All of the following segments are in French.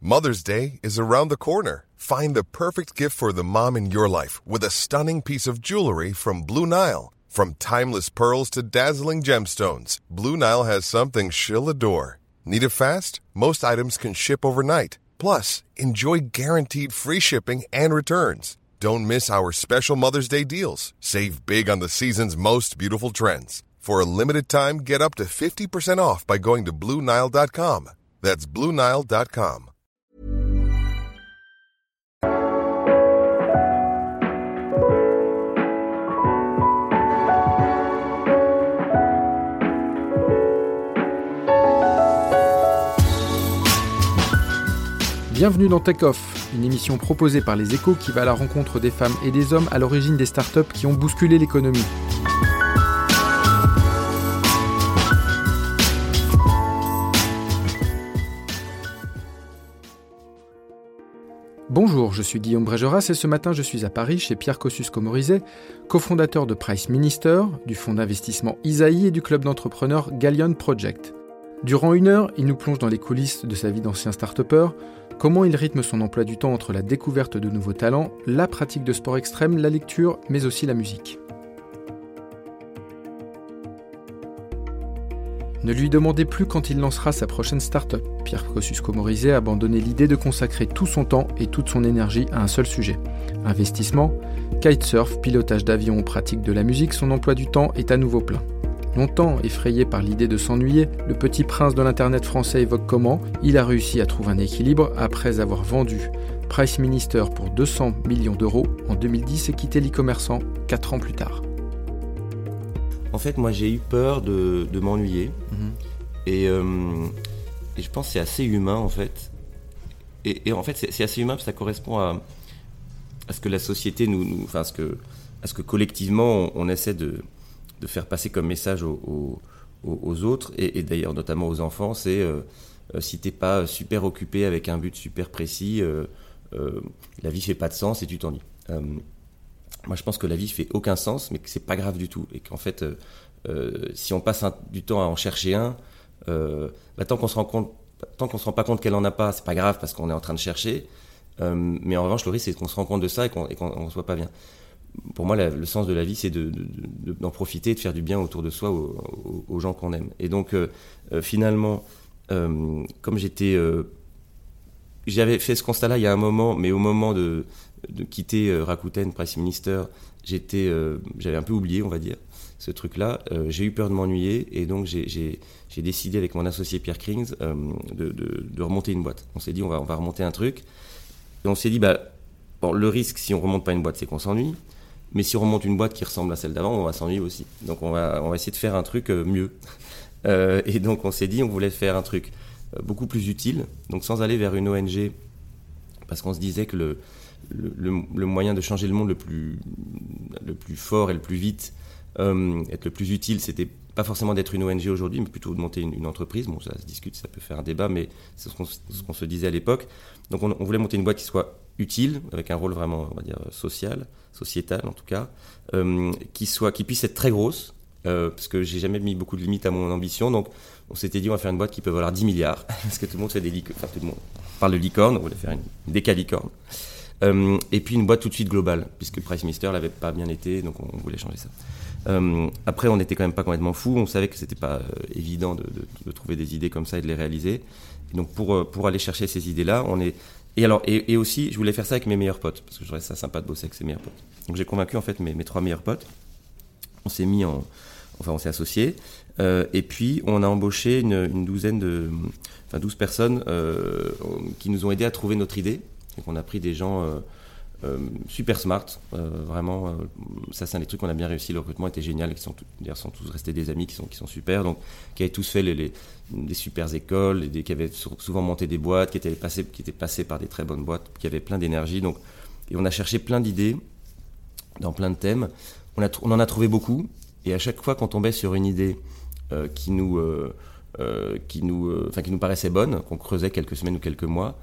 Mother's Day is around the corner. Find the perfect gift for the mom in your life with a stunning piece of jewelry from Blue Nile. From timeless pearls to dazzling gemstones, Blue Nile has something she'll adore. Need it fast? Most items can ship overnight. Plus, enjoy guaranteed free shipping and returns. Don't miss our special Mother's Day deals. Save big on the season's most beautiful trends. For a limited time, get up to 50% off by going to BlueNile.com. That's BlueNile.com. Bienvenue dans Tech Off, une émission proposée par Les Échos qui va à la rencontre des femmes et des hommes à l'origine des startups qui ont bousculé l'économie. Bonjour, je suis Guillaume Brégeras et ce matin je suis à Paris chez Pierre Kosciusko-Morizet, cofondateur de Price Minister, du fonds d'investissement Isaïe et du club d'entrepreneurs Galleon Project. Durant une heure, il nous plonge dans les coulisses de sa vie d'ancien start-upper, comment il rythme son emploi du temps entre la découverte de nouveaux talents, la pratique de sport extrême, la lecture, mais aussi la musique. Ne lui demandez plus quand il lancera sa prochaine start-up. Pierre Kosciusko-Morizet a abandonné l'idée de consacrer tout son temps et toute son énergie à un seul sujet. Investissement, kitesurf, pilotage d'avion ou pratique de la musique, son emploi du temps est à nouveau plein. Longtemps effrayé par l'idée de s'ennuyer, le petit prince de l'internet français évoque comment il a réussi à trouver un équilibre après avoir vendu Price Minister pour 200 millions d'euros en 2010 et quitté l'e-commerçant 4 ans plus tard. En fait, moi j'ai eu peur de m'ennuyer et je pense que c'est assez humain en fait. Et en fait c'est assez humain parce que ça correspond à ce que la société à ce que collectivement on essaie de faire passer comme message aux autres et d'ailleurs notamment aux enfants, c'est si t'es pas super occupé avec un but super précis, la vie fait pas de sens et tu t'ennuies. Moi je pense que la vie fait aucun sens mais que c'est pas grave du tout et qu'en fait si on passe du temps à en chercher un, tant qu'on se rend pas compte qu'elle en a pas, c'est pas grave parce qu'on est en train de chercher, mais en revanche le risque c'est qu'on se rend compte de ça et qu'on se voit pas bien. Pour moi, le sens de la vie, c'est d'en profiter et de faire du bien autour de soi aux gens qu'on aime. Et donc, finalement, comme j'avais fait ce constat-là il y a un moment, mais au moment de quitter Rakuten, Price Minister, j'avais un peu oublié, on va dire, ce truc-là. J'ai eu peur de m'ennuyer et donc j'ai décidé avec mon associé Pierre Krings de remonter une boîte. On s'est dit, on va remonter un truc. Et on s'est dit, le risque, si on remonte pas une boîte, c'est qu'on s'ennuie. Mais si on remonte une boîte qui ressemble à celle d'avant, on va s'ennuyer aussi. Donc on va essayer de faire un truc mieux. Et donc on s'est dit, on voulait faire un truc beaucoup plus utile, donc sans aller vers une ONG, parce qu'on se disait que le moyen de changer le monde le plus fort et le plus vite, être le plus utile, c'était pas forcément d'être une ONG aujourd'hui, mais plutôt de monter une entreprise. Bon, ça se discute, ça peut faire un débat, mais c'est ce qu'on se disait à l'époque. Donc on voulait monter une boîte qui soit utile, avec un rôle vraiment, on va dire, sociétal en tout cas, qui puisse être très grosse, parce que j'ai jamais mis beaucoup de limites à mon ambition, donc on s'était dit on va faire une boîte qui peut valoir 10 milliards, parce que tout le monde fait des licornes, enfin tout le monde parle de licorne, on voulait faire une décalicorne. Et puis une boîte tout de suite globale, puisque Price Minister l'avait pas bien été, donc on voulait changer ça. Après on n'était quand même pas complètement fous, on savait que c'était pas évident de trouver des idées comme ça et de les réaliser. Et donc pour aller chercher ces idées-là, et aussi je voulais faire ça avec mes meilleurs potes, parce que je trouvais ça sympa de bosser avec ses meilleurs potes. Donc j'ai convaincu en fait mes 3 meilleurs potes, on s'est on s'est associés, et puis on a embauché une douzaine 12 personnes qui nous ont aidés à trouver notre idée. Donc on a pris des gens super smart, vraiment, ça c'est un des trucs qu'on a bien réussi, le recrutement était génial, qui sont tous restés des amis qui sont super, donc qui avaient tous fait des super écoles, qui avaient souvent monté des boîtes, qui étaient passés par des très bonnes boîtes, qui avaient plein d'énergie, donc, et on a cherché plein d'idées dans plein de thèmes, on en a trouvé beaucoup, et à chaque fois qu'on tombait sur une idée qui nous paraissait bonne, qu'on creusait quelques semaines ou quelques mois,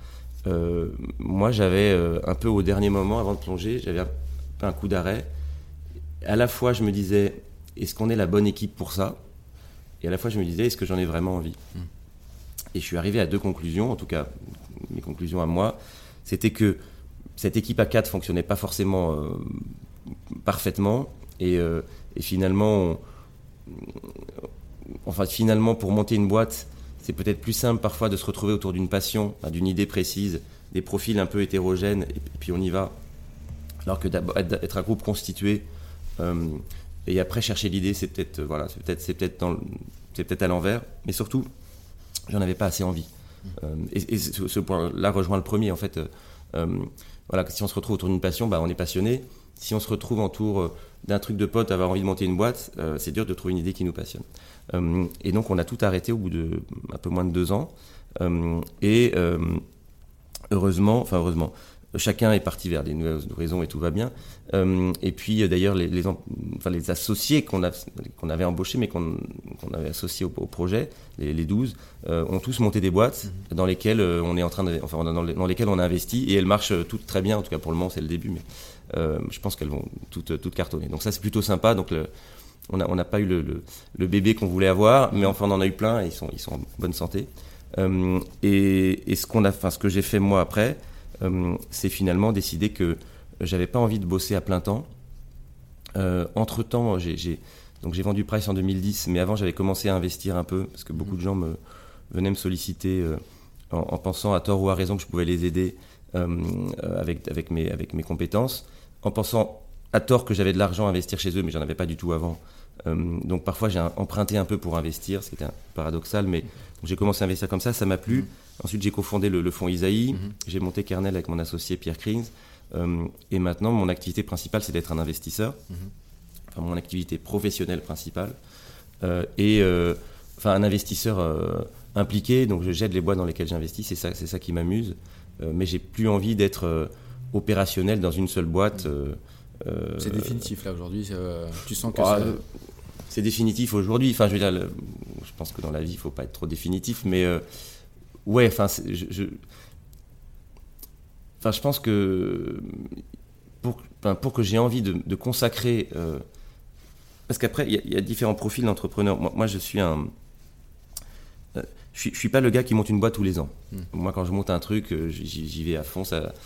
moi j'avais un peu au dernier moment avant de plonger, j'avais un coup d'arrêt. À la fois je me disais est-ce qu'on est la bonne équipe pour ça, et à la fois je me disais est-ce que j'en ai vraiment envie. Et je suis arrivé à 2 conclusions, en tout cas mes conclusions à moi, c'était que cette équipe à 4 fonctionnait pas forcément parfaitement, et finalement, finalement, pour monter une boîte, c'est peut-être plus simple parfois de se retrouver autour d'une passion, d'une idée précise, des profils un peu hétérogènes, et puis on y va. Alors que d'être un groupe constitué, et après chercher l'idée, c'est peut-être à l'envers, mais surtout, j'en avais pas assez envie. Et ce point-là rejoint le premier, en fait. Si on se retrouve autour d'une passion, on est passionné. Si on se retrouve autour d'un truc de pote, avoir envie de monter une boîte, c'est dur de trouver une idée qui nous passionne. Et donc on a tout arrêté au bout de un peu moins de 2 ans. Heureusement, chacun est parti vers des nouvelles horizons et tout va bien. Et puis d'ailleurs les associés qu'on avait embauchés mais qu'on avait associés au projet, les 12, ont tous monté des boîtes dans lesquelles dans lesquelles on a investi, et elles marchent toutes très bien. En tout cas pour le moment, c'est le début, mais je pense qu'elles vont toutes cartonner. Donc ça, c'est plutôt sympa. Donc on n'a pas eu le bébé qu'on voulait avoir, mais enfin on en a eu plein et ils sont en bonne santé. Et ce que j'ai fait moi après, c'est finalement décider que j'avais pas envie de bosser à plein temps. Entre-temps, j'ai vendu Price en 2010, mais avant j'avais commencé à investir un peu, parce que beaucoup de gens venaient me solliciter en pensant à tort ou à raison que je pouvais les aider avec mes compétences, en pensant à tort que j'avais de l'argent à investir chez eux, mais j'en avais pas du tout avant. Donc parfois j'ai emprunté un peu pour investir, ce qui était un paradoxal, mais j'ai commencé à investir comme ça m'a plu. Ensuite j'ai cofondé le fonds Isaïe, j'ai monté Kernel avec mon associé Pierre Krings, et maintenant mon activité principale c'est d'être un investisseur, mon activité professionnelle principale, un investisseur impliqué, donc j'aide les boîtes dans lesquelles j'investis, c'est ça qui m'amuse, mais j'ai plus envie d'être opérationnel dans une seule boîte. C'est définitif là aujourd'hui, tu sens que c'est définitif aujourd'hui. Enfin, je veux dire, je pense que dans la vie, il faut pas être trop définitif, mais je pense que pour que j'ai envie de consacrer, parce qu'après il y a différents profils d'entrepreneurs. Moi, je suis je suis pas le gars qui monte une boîte tous les ans. Moi, quand je monte un truc, j'y vais à fond.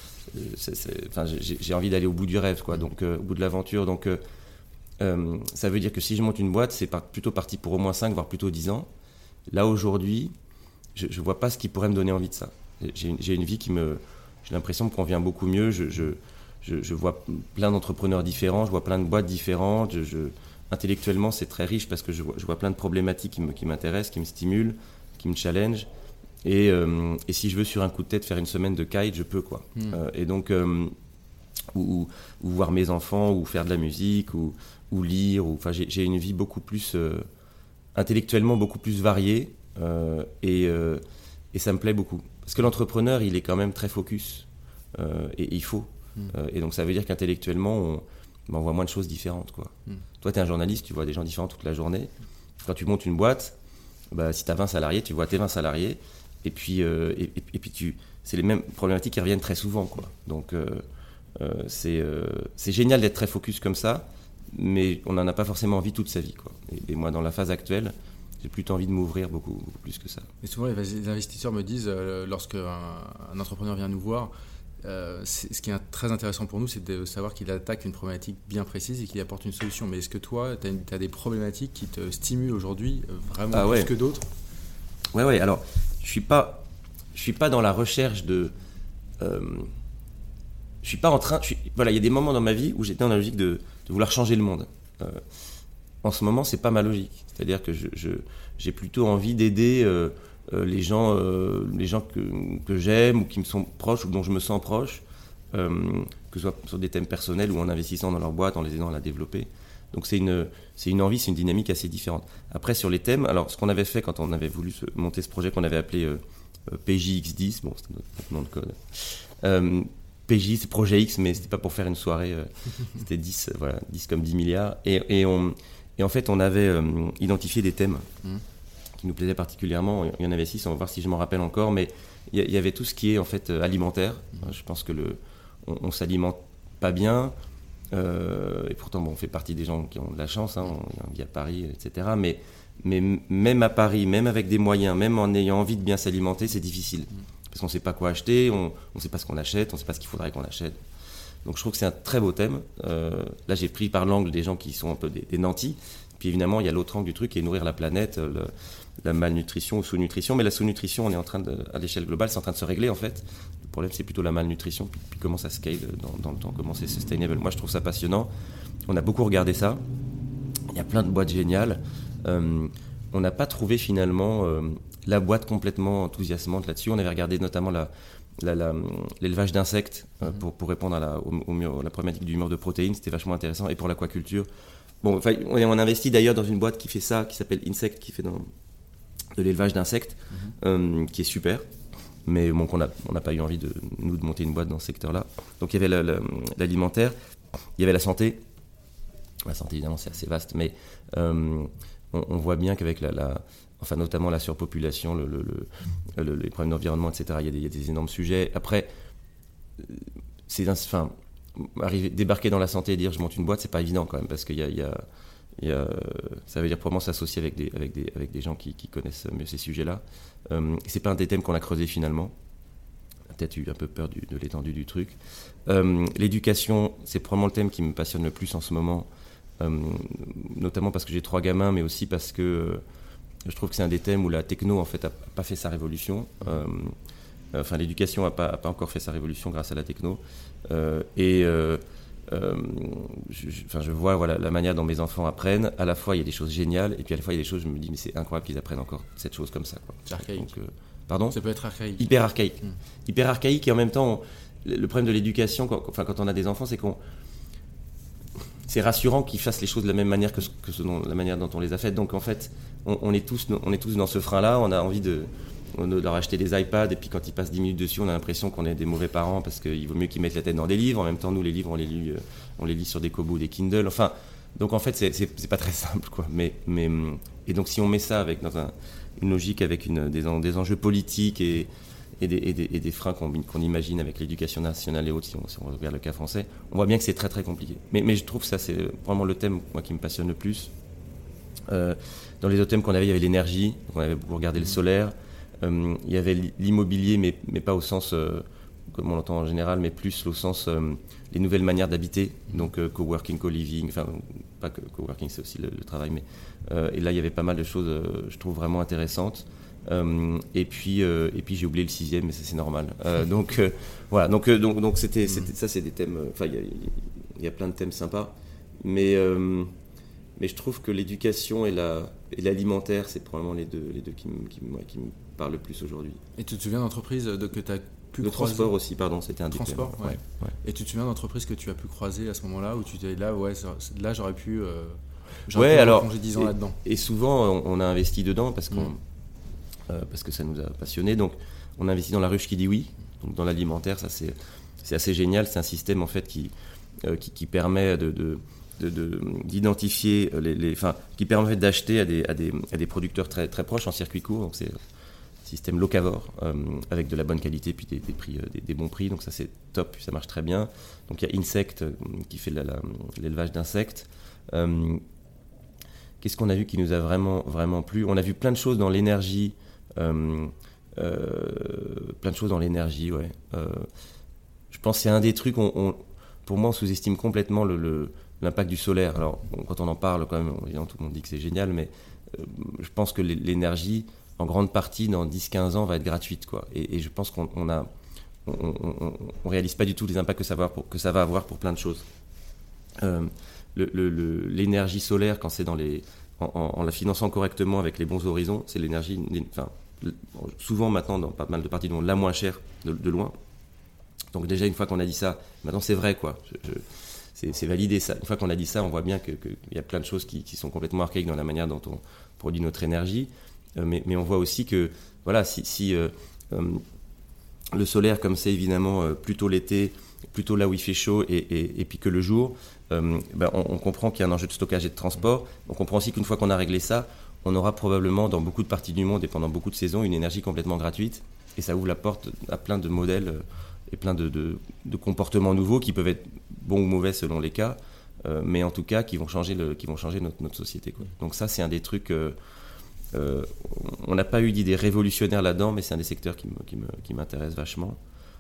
J'ai envie d'aller au bout du rêve, quoi. Donc, au bout de l'aventure. Donc, ça veut dire que si je monte une boîte, c'est plutôt parti pour au moins 5, voire plutôt 10 ans. Là, aujourd'hui, je vois pas ce qui pourrait me donner envie de ça. J'ai une vie j'ai l'impression, me convient beaucoup mieux. Je vois plein d'entrepreneurs différents, je vois plein de boîtes différentes. Intellectuellement, c'est très riche parce que je vois plein de problématiques qui m'intéressent, qui me stimulent, qui me challenge, et si je veux sur un coup de tête faire une semaine de kite, je peux, quoi. Et donc ou voir mes enfants, ou faire de la musique, ou lire, j'ai une vie beaucoup plus intellectuellement beaucoup plus variée, et ça me plaît beaucoup parce que l'entrepreneur il est quand même très focus, et il faut et donc ça veut dire qu'intellectuellement on voit moins de choses différentes, quoi. Toi t'es un journaliste, tu vois des gens différents toute la journée. Quand tu montes une boîte, si tu as 20 salariés, tu vois tes 20 salariés, et puis c'est les mêmes problématiques qui reviennent très souvent, quoi. Donc c'est génial d'être très focus comme ça, mais on n'en a pas forcément envie toute sa vie, quoi. Et moi, dans la phase actuelle, j'ai plutôt envie de m'ouvrir beaucoup plus que ça. Et souvent, les investisseurs me disent, lorsque un entrepreneur vient nous voir, ce qui est très intéressant pour nous, c'est de savoir qu'il attaque une problématique bien précise et qu'il apporte une solution. Mais est-ce que toi, tu as des problématiques qui te stimulent aujourd'hui vraiment plus que d'autres ? Ouais. Alors, je suis pas dans la recherche de... je suis pas en train... il y a des moments dans ma vie où j'étais dans la logique de vouloir changer le monde. En ce moment, c'est pas ma logique. C'est-à-dire que j'ai plutôt envie d'aider les gens que j'aime ou qui me sont proches ou dont je me sens proche, que ce soit sur des thèmes personnels ou en investissant dans leur boîte, en les aidant à la développer. Donc c'est une envie, c'est une dynamique assez différente. Après, sur les thèmes, alors ce qu'on avait fait quand on avait voulu monter ce projet qu'on avait appelé PJX10, c'était notre nom de code. PJ, c'est Projet X, mais c'était pas pour faire une soirée, c'était 10 comme 10 milliards. Et en fait, on avait identifié des thèmes qui nous plaisaient particulièrement. Il y en avait 6, on va voir si je m'en rappelle encore, mais il y avait tout ce qui est en fait alimentaire. Je pense que on s'alimente pas bien, et pourtant on fait partie des gens qui ont de la chance, on vit à Paris, etc. Mais même à Paris, même avec des moyens, même en ayant envie de bien s'alimenter, c'est difficile. parce qu'on ne sait pas quoi acheter, on ne sait pas ce qu'on achète, on ne sait pas ce qu'il faudrait qu'on achète. Donc je trouve que c'est un très beau thème. Là, j'ai pris par l'angle des gens qui sont un peu des nantis. Puis évidemment, il y a l'autre angle du truc qui est nourrir la planète, la malnutrition ou sous-nutrition. Mais la sous-nutrition, on est en train à l'échelle globale, c'est en train de se régler en fait. Le problème, c'est plutôt la malnutrition, puis comment ça scale dans le temps, comment c'est sustainable. Moi, je trouve ça passionnant. On a beaucoup regardé ça. Il y a plein de boîtes géniales. On n'a pas trouvé finalement la boîte complètement enthousiasmante là-dessus. On avait regardé notamment l'élevage d'insectes pour répondre à la problématique du mur de protéines. C'était vachement intéressant. Et pour l'aquaculture, bon, on investit d'ailleurs dans une boîte qui fait ça, qui s'appelle Insect, qui fait de l'élevage d'insectes, qui est super. Mais bon, on n'a pas eu envie de monter une boîte dans ce secteur-là. Donc il y avait l'alimentaire, il y avait la santé. La santé, évidemment, c'est assez vaste, mais on voit bien qu'avec notamment la surpopulation, les problèmes d'environnement, etc., il y a des énormes sujets. Après, débarquer dans la santé et dire je monte une boîte, c'est pas évident quand même, parce qu'il ça veut dire probablement s'associer avec des gens qui connaissent mieux ces sujets-là. C'est pas un des thèmes qu'on a creusé finalement. On a peut-être eu un peu peur de l'étendue du truc. L'éducation, c'est probablement le thème qui me passionne le plus en ce moment, notamment parce que j'ai 3 gamins, mais aussi parce que je trouve que c'est un des thèmes où la techno en fait a pas fait sa révolution. L'éducation n'a pas encore fait sa révolution grâce à la techno. Je vois la manière dont mes enfants apprennent. À la fois, il y a des choses géniales, et puis à la fois, il y a des choses, je me dis, mais c'est incroyable qu'ils apprennent encore cette chose comme ça, quoi. C'est archaïque. Donc, pardon ? Ça peut être archaïque. Hyper archaïque. Hyper archaïque, et en même temps, le problème de l'éducation, quand on a des enfants, c'est c'est rassurant qu'ils fassent les choses de la même manière que la manière dont on les a faites. Donc en fait, on est tous dans ce frein-là. On a envie de leur acheter des iPads, et puis quand ils passent 10 minutes dessus, on a l'impression qu'on est des mauvais parents, parce qu'il vaut mieux qu'ils mettent la tête dans des livres. En même temps, nous, les livres, on les lit sur des Kobo ou des Kindle. Enfin, donc en fait, c'est pas très simple, quoi. Et donc si on met ça dans une logique avec des enjeux politiques et des freins qu'on imagine avec l'éducation nationale et autres, si on regarde le cas français, on voit bien que c'est très très compliqué. Mais je trouve que ça, c'est vraiment le thème, moi, qui me passionne le plus. Dans les autres thèmes qu'on avait, il y avait l'énergie. Donc on avait beaucoup regardé le solaire. Il y avait l'immobilier, mais pas au sens comme on l'entend en général, mais plus au sens les nouvelles manières d'habiter, donc coworking, co-living, enfin pas que coworking, c'est aussi le travail, mais et là il y avait pas mal de choses, je trouve vraiment intéressantes. Et puis j'ai oublié le 6e, mais ça c'est normal. Donc voilà, donc c'était ça, c'est des thèmes. Enfin il y a plein de thèmes sympas, mais je trouve que l'éducation et l'alimentaire, c'est probablement les deux qui me parlent le plus aujourd'hui. Et tu te souviens d'entreprises que tu as pu le croiser ? Transport aussi, pardon, c'était un des thèmes. Transport, ouais. Et tu te souviens d'entreprises que tu as pu croiser à ce moment-là, où tu t'es là, là j'aurais pu plonger 10 ans là-dedans. Et souvent, on a investi dedans parce que ça nous a passionnés. Donc, on a investi dans la ruche qui dit oui. Donc, dans l'alimentaire, ça c'est assez génial. C'est un système en fait qui permet d'identifier qui permet d'acheter à des producteurs très très proches en circuit court. Donc c'est un système locavore avec de la bonne qualité, puis des prix, des bons prix. Donc ça c'est top, puis ça marche très bien. Donc il y a Insect qui fait l'élevage d'insectes. Qu'est-ce qu'on a vu qui nous a vraiment vraiment plu ? On a vu plein de choses dans l'énergie. Ouais. Je pense que c'est un des trucs. Pour moi, on sous-estime complètement l'impact du solaire. Alors, quand on en parle, quand même, évidemment, tout le monde dit que c'est génial, mais je pense que l'énergie, en grande partie, dans 10-15 ans, va être gratuite, quoi. Et je pense qu'on réalise pas du tout les impacts que ça va avoir pour plein de choses. L'énergie solaire, quand c'est en la finançant correctement avec les bons horizons, c'est l'énergie, souvent maintenant, dans pas mal de parties du monde, la moins chère de loin. Donc déjà, une fois qu'on a dit ça, maintenant c'est vrai, quoi. C'est validé, ça. Une fois qu'on a dit ça, on voit bien qu'il y a plein de choses qui sont complètement archaïques dans la manière dont on produit notre énergie. Mais on voit aussi que, voilà, si le solaire, comme c'est évidemment plutôt l'été, plutôt là où il fait chaud, et puis que le jour, on comprend qu'il y a un enjeu de stockage et de transport. On comprend aussi qu'une fois qu'on a réglé ça, on aura probablement, dans beaucoup de parties du monde et pendant beaucoup de saisons, une énergie complètement gratuite. Et ça ouvre la porte à plein de modèles et plein de comportements nouveaux qui peuvent être bons ou mauvais selon les cas, mais en tout cas qui vont changer notre société, quoi. Donc ça, c'est un des trucs on n'a pas eu d'idée révolutionnaire là-dedans, mais c'est un des secteurs qui m'intéresse vachement.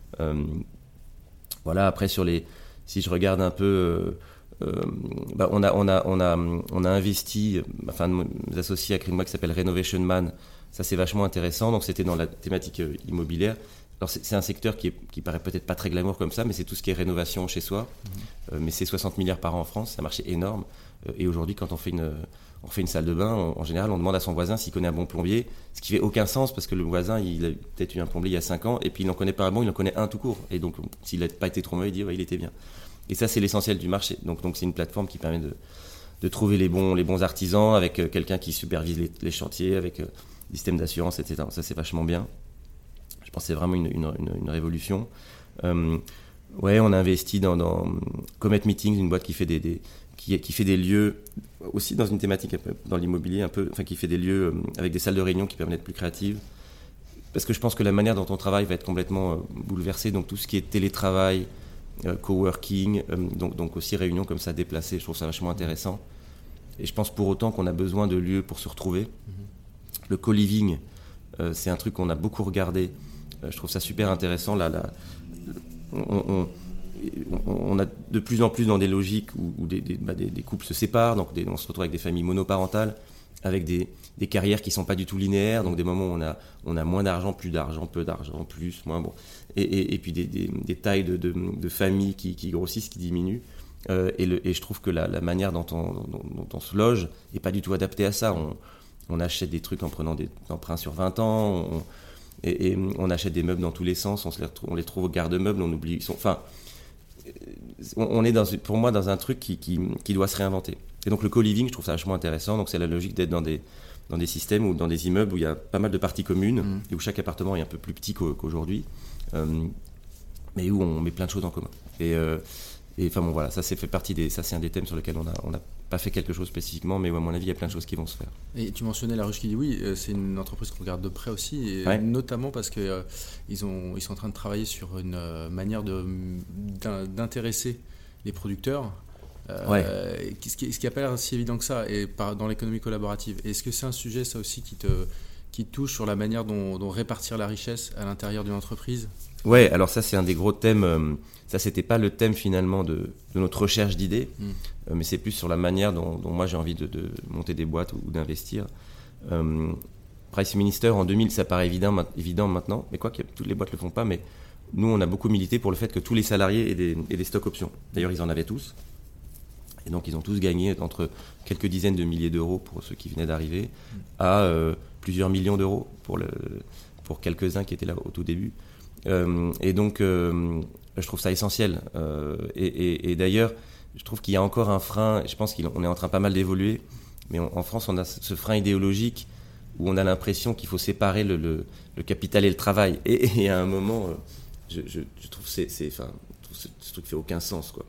Voilà, après si je regarde un peu, on a investi, enfin mes associés à Greenway qui s'appelle Renovation Man, ça c'est vachement intéressant, donc c'était dans la thématique immobilière. Alors c'est un secteur qui paraît peut-être pas très glamour comme ça, mais c'est tout ce qui est rénovation chez soi. Mais c'est 60 milliards par an en France, c'est un marché énorme. Et aujourd'hui, quand on fait une salle de bain, en général, on demande à son voisin s'il connaît un bon plombier, ce qui fait aucun sens parce que le voisin, il a peut-être eu un plombier il y a 5 ans et puis il n'en connaît pas un bon, il en connaît un tout court. Et donc, s'il n'a pas été trop mauvais, il dit il était bien. Et ça, c'est l'essentiel du marché. Donc c'est une plateforme qui permet de trouver les bons artisans avec quelqu'un qui supervise les chantiers, avec des systèmes d'assurance, etc. Ça, c'est vachement bien. Je pense que c'est vraiment une révolution. Ouais, on a investi dans Comet Meetings, une boîte qui fait qui fait des lieux aussi dans une thématique un peu dans l'immobilier, qui fait des lieux avec des salles de réunion qui permettent d'être plus créatives. Parce que je pense que la manière dont on travaille va être complètement bouleversée. Donc tout ce qui est télétravail, coworking, donc aussi réunions comme ça déplacées, je trouve ça vachement intéressant. Et je pense pour autant qu'on a besoin de lieux pour se retrouver. Le co-living, c'est un truc qu'on a beaucoup regardé. Je trouve ça super intéressant. On a de plus en plus dans des logiques où des couples se séparent, donc on se retrouve avec des familles monoparentales, avec des carrières qui ne sont pas du tout linéaires, donc des moments où on a moins d'argent, plus d'argent, peu d'argent, plus, moins, bon. Et puis des tailles de familles qui grossissent, qui diminuent. Et je trouve que la manière dont on se loge n'est pas du tout adaptée à ça. On achète des trucs en prenant des emprunts sur 20 ans, et on achète des meubles dans tous les sens, on les trouve au garde-meubles, on oublie. On est pour moi dans un truc qui doit se réinventer. Et donc le co-living, je trouve ça vachement intéressant. Donc c'est la logique d'être dans des systèmes ou dans des immeubles où il y a pas mal de parties communes et où chaque appartement est un peu plus petit qu'aujourd'hui, mais où on met plein de choses en commun. Et enfin bon voilà, ça c'est un des thèmes sur lesquels on n'a pas fait quelque chose spécifiquement, mais à mon avis il y a plein de choses qui vont se faire. Et tu mentonnais La Ruche qui dit oui, c'est une entreprise qu'on regarde de près aussi, et notamment parce que ils sont en train de travailler sur une manière d'intéresser les producteurs. Ce qui n'a pas l'air si évident que ça et dans l'économie collaborative. Est-ce que c'est un sujet ça aussi qui te touche sur la manière dont répartir la richesse à l'intérieur d'une entreprise? Ouais, alors ça c'est un des gros thèmes. Ça c'était pas le thème finalement de notre recherche d'idées, mais c'est plus sur la manière dont moi j'ai envie de monter des boîtes ou d'investir. Prime Minister en 2000, ça paraît évident maintenant, mais quoi que toutes les boîtes le font pas, mais nous on a beaucoup milité pour le fait que tous les salariés aient des stock options. D'ailleurs ils en avaient tous. Et donc ils ont tous gagné entre quelques dizaines de milliers d'euros pour ceux qui venaient d'arriver à plusieurs millions d'euros pour quelques-uns qui étaient là au tout début. Et donc je trouve ça essentiel. Et d'ailleurs, je trouve qu'il y a encore un frein, je pense qu'on est en train pas mal d'évoluer, mais en France on a ce frein idéologique où on a l'impression qu'il faut séparer le capital et le travail. Et à un moment, je trouve ce truc fait aucun sens, quoi.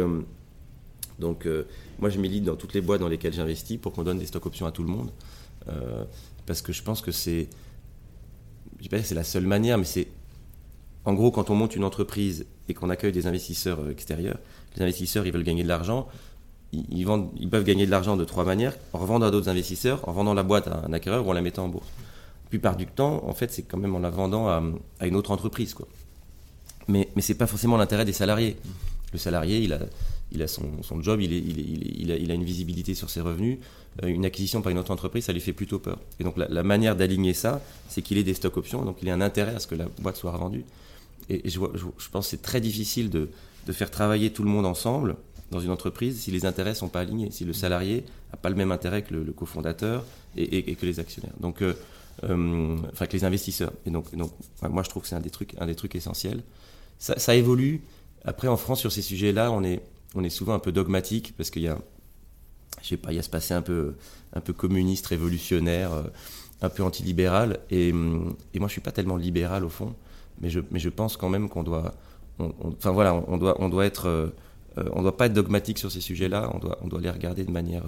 Donc moi je milite dans toutes les boîtes dans lesquelles j'investis pour qu'on donne des stock options à tout le monde, parce que je pense que je dis pas que c'est la seule manière, mais c'est en gros quand on monte une entreprise et qu'on accueille des investisseurs extérieurs, les investisseurs ils veulent gagner de l'argent, ils peuvent gagner de l'argent de 3 manières: en revendant à d'autres investisseurs, en vendant la boîte à un acquéreur ou en la mettant en bourse. La plupart du temps en fait c'est quand même en la vendant à une autre entreprise, quoi. Mais c'est pas forcément l'intérêt des salariés. Le salarié il a son job, il a une visibilité sur ses revenus. Une acquisition par une autre entreprise, ça lui fait plutôt peur. Et donc la manière d'aligner ça, c'est qu'il ait des stock options, donc il a un intérêt à ce que la boîte soit revendue. Et je pense que c'est très difficile de faire travailler tout le monde ensemble dans une entreprise si les intérêts ne sont pas alignés, si le salarié n'a pas le même intérêt que le cofondateur et que les actionnaires. Donc, que les investisseurs. Et donc moi je trouve que c'est un des trucs essentiels. Ça évolue. Après en France sur ces sujets-là, on est souvent un peu dogmatique parce qu'il y a, je sais pas, il y a ce passé un peu communiste, révolutionnaire, un peu antilibéral. Et moi je suis pas tellement libéral au fond, mais je pense quand même qu'on doit, on doit être, on doit pas être dogmatique sur ces sujets-là. On doit les regarder de manière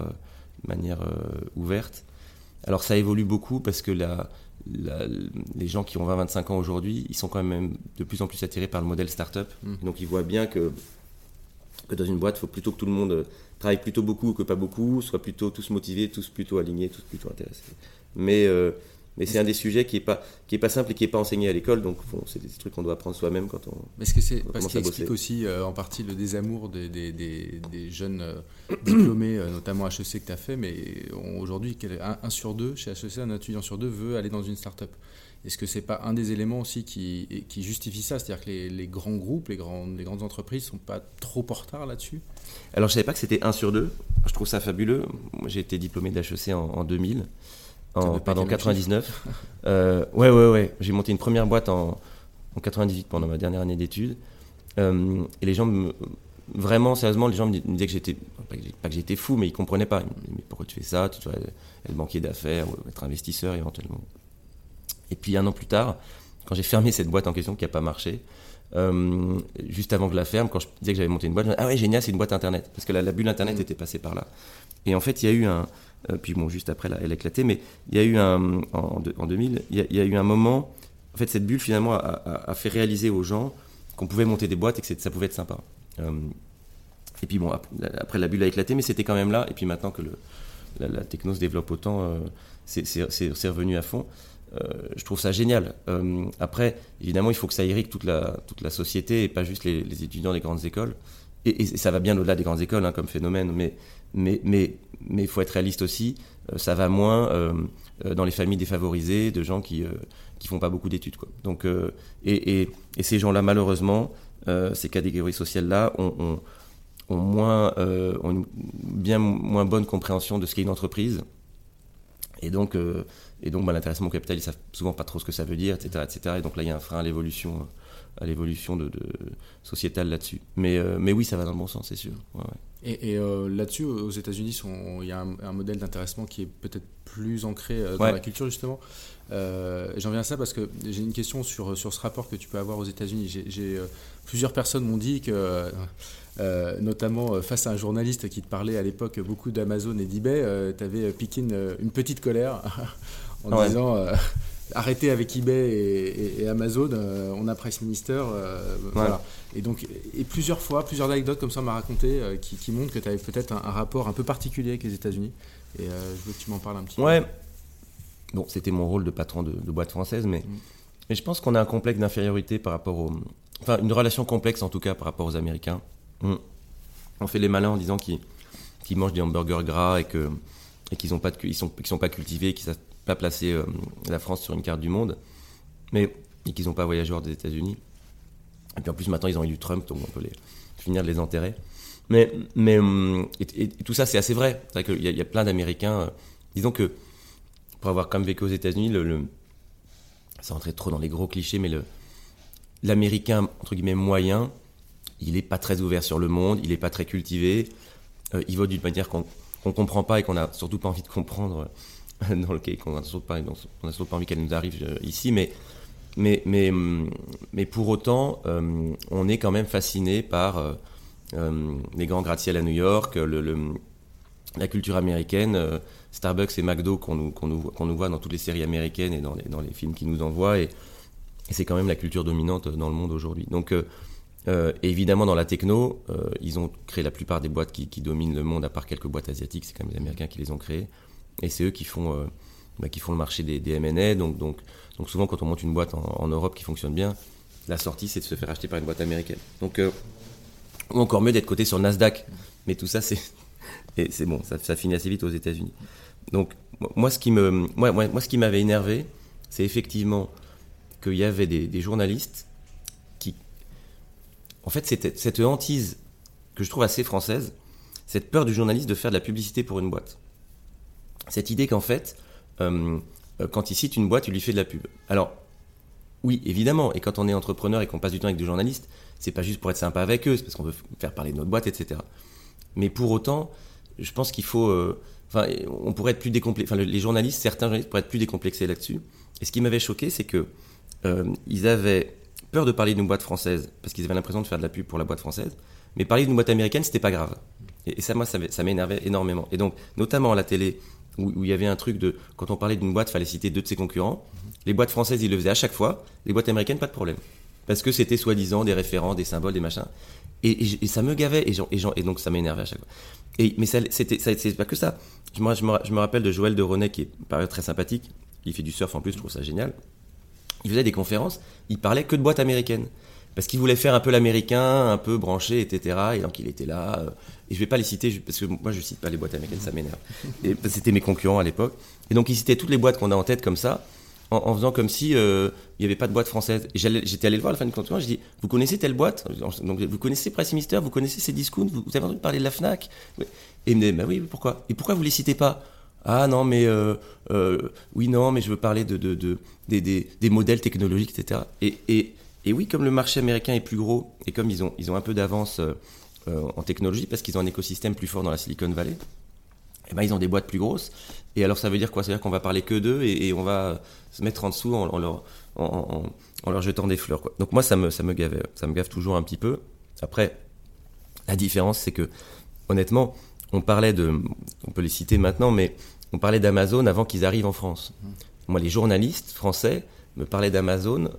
ouverte. Alors ça évolue beaucoup parce que les gens qui ont 20-25 ans aujourd'hui, ils sont quand même de plus en plus attirés par le modèle start-up. Donc ils voient bien que dans une boîte, il faut plutôt que tout le monde travaille plutôt beaucoup que pas beaucoup, soit plutôt tous motivés, tous plutôt alignés, tous plutôt intéressés. Mais c'est un des sujets qui est pas simple et qui est pas enseigné à l'école, donc bon, c'est des trucs qu'on doit apprendre soi-même quand on. Mais est-ce que c'est on parce commence qu'il à bosser. explique aussi en partie le désamour des jeunes diplômés, notamment HEC que tu as fait, mais aujourd'hui, un sur deux, chez HEC, un étudiant sur deux veut aller dans une start-up. Est-ce que c'est pas un des éléments aussi qui justifie ça? C'est-à-dire que les grands groupes, les grandes entreprises sont pas trop en retard là-dessus? Alors je savais pas que c'était 1 sur 2, je trouve ça fabuleux. Moi j'ai été diplômé de HEC en 2000. En 99. Ouais. J'ai monté une première boîte en 98 pendant ma dernière année d'études. Et les gens, vraiment, sérieusement, les gens me disaient que j'étais, pas que j'étais fou, mais ils comprenaient pas. Ils me disaient, mais pourquoi tu fais ça? Tu dois être banquier d'affaires, ou être investisseur éventuellement. Et puis 1 an plus tard, quand j'ai fermé cette boîte en question qui n'a pas marché, juste avant que je la ferme, quand je disais que j'avais monté une boîte, je me disais, ah ouais, génial, c'est une boîte internet. Parce que la bulle internet était passée par là. Et en fait, il y a eu puis bon, juste après, elle a éclaté, mais il y a eu en 2000, il y a eu un moment, en fait, cette bulle finalement a fait réaliser aux gens qu'on pouvait monter des boîtes et que ça pouvait être sympa. Et puis bon, après la bulle a éclaté, mais c'était quand même là. Et puis maintenant que la techno se développe autant, c'est revenu à fond. Je trouve ça génial. Après, évidemment, il faut que ça irrigue toute la société et pas juste les étudiants des grandes écoles. Et ça va bien au-delà des grandes écoles comme phénomène, mais il faut être réaliste aussi. Ça va moins dans les familles défavorisées de gens qui font pas beaucoup d'études, quoi. Donc, et ces gens-là, malheureusement, ces catégories sociales-là ont une bien moins bonne compréhension de ce qu'est une entreprise. Et donc l'intéressement au capital, ils savent souvent pas trop ce que ça veut dire, etc. Et donc là, il y a un frein à l'évolution de sociétale là-dessus. Mais oui, ça va dans le bon sens, c'est sûr. Ouais. Et là-dessus, aux États-Unis, il y a un modèle d'intéressement qui est peut-être plus ancré dans la culture, justement. J'en viens à ça parce que j'ai une question sur ce rapport que tu peux avoir aux États-Unis. Plusieurs personnes m'ont dit que, notamment face à un journaliste qui te parlait à l'époque beaucoup d'Amazon et d'eBay, tu avais piqué une petite colère en disant arrêtez avec eBay et Amazon, on a Prime Minister. Voilà. Et donc, plusieurs anecdotes comme ça on m'a raconté qui montrent que tu avais peut-être un rapport un peu particulier avec les États-Unis. Et je veux que tu m'en parles un petit peu. Ouais. Bon, c'était mon rôle de patron de boîte française, mais je pense qu'on a un complexe d'infériorité par rapport enfin, une relation complexe en tout cas par rapport aux Américains. On fait les malins en disant qu'ils mangent des hamburgers gras et qu'ils sont pas cultivés, qu'ils savent pas placer la France sur une carte du monde, et qu'ils n'ont pas voyagé hors des États-Unis. Et puis en plus maintenant ils ont eu Trump, donc on peut finir de les enterrer. Mais tout ça c'est assez vrai. C'est vrai qu'il y a plein d'Américains. Disons que pour avoir quand même vécu aux États-Unis, ça rentrait trop dans les gros clichés, mais l'Américain entre guillemets moyen, il est pas très ouvert sur le monde, il est pas très cultivé, il vote d'une manière qu'on comprend pas et qu'on a surtout pas envie de comprendre, qu'on a surtout pas envie qu'elle nous arrive ici, mais pour autant, on est quand même fasciné par les grands gratte-ciel à New York, la culture américaine, Starbucks et McDo qu'on nous voit dans toutes les séries américaines et dans les films qu'ils nous envoient, et c'est quand même la culture dominante dans le monde aujourd'hui. Donc et évidemment dans la techno, ils ont créé la plupart des boîtes qui dominent le monde, à part quelques boîtes asiatiques, c'est quand même les Américains qui les ont créées, et c'est eux qui font le marché des M&A. Donc souvent quand on monte une boîte en Europe qui fonctionne bien, la sortie c'est de se faire acheter par une boîte américaine. Donc ou encore mieux d'être coté sur Nasdaq, mais tout ça c'est bon, ça finit assez vite aux États-Unis. Donc moi ce qui m'avait énervé, c'est effectivement qu'il y avait des journalistes qui, en fait, cette hantise que je trouve assez française, cette peur du journaliste de faire de la publicité pour une boîte. Cette idée qu'en fait, quand il cite une boîte, il lui fait de la pub. Alors, oui, évidemment, et quand on est entrepreneur et qu'on passe du temps avec des journalistes, c'est pas juste pour être sympa avec eux, c'est parce qu'on veut faire parler de notre boîte, etc. Mais pour autant, je pense qu'il faut... on pourrait être plus décomplexé. Les journalistes, certains journalistes pourraient être plus décomplexés là-dessus. Et ce qui m'avait choqué, c'est que ils avaient peur de parler d'une boîte française parce qu'ils avaient l'impression de faire de la pub pour la boîte française, mais parler d'une boîte américaine, c'était pas grave. Et ça, moi, ça m'énervait énormément. Et donc, notamment à la télé, où il y avait un truc de, quand on parlait d'une boîte, il fallait citer 2 de ses concurrents. Les boîtes françaises, ils le faisaient à chaque fois. Les boîtes américaines, pas de problème. Parce que c'était soi-disant des référents, des symboles, des machins. Et ça me gavait, et donc ça m'énervait à chaque fois. Mais c'est pas que ça. Moi, je me rappelle de Joël de René, qui est par ailleurs très sympathique, il fait du surf en plus, je trouve ça génial. Il faisait des conférences, il parlait que de boîtes américaines. Parce qu'il voulait faire un peu l'américain, un peu branché, etc. Et donc il était là. Et je vais pas les citer, parce que moi je cite pas les boîtes américaines, ça m'énerve. Et c'était mes concurrents à l'époque. Et donc il citait toutes les boîtes qu'on a en tête comme ça, en faisant comme si il y avait pas de boîte française. Et j'étais allé le voir à la fin du conférence, j'ai dit, vous connaissez telle boîte? Donc vous connaissez Price Minister, vous connaissez Cdiscount, vous avez entendu parler de la Fnac? Et il me dit, bah oui, pourquoi? Et pourquoi vous les citez pas? Ah non, mais oui, non, mais je veux parler des modèles technologiques, etc. Et oui, comme le marché américain est plus gros, et comme ils ont un peu d'avance en technologie, parce qu'ils ont un écosystème plus fort dans la Silicon Valley, et ben ils ont des boîtes plus grosses. Et alors ça veut dire quoi? Ça veut dire qu'on va parler que d'eux, et on va se mettre en dessous en leur jetant des fleurs, quoi. Donc moi, ça me gave toujours un petit peu. Après, la différence, c'est que, honnêtement, on peut les citer maintenant, mais on parlait d'Amazon avant qu'ils arrivent en France. Moi, les journalistes français me parlaient d'Amazon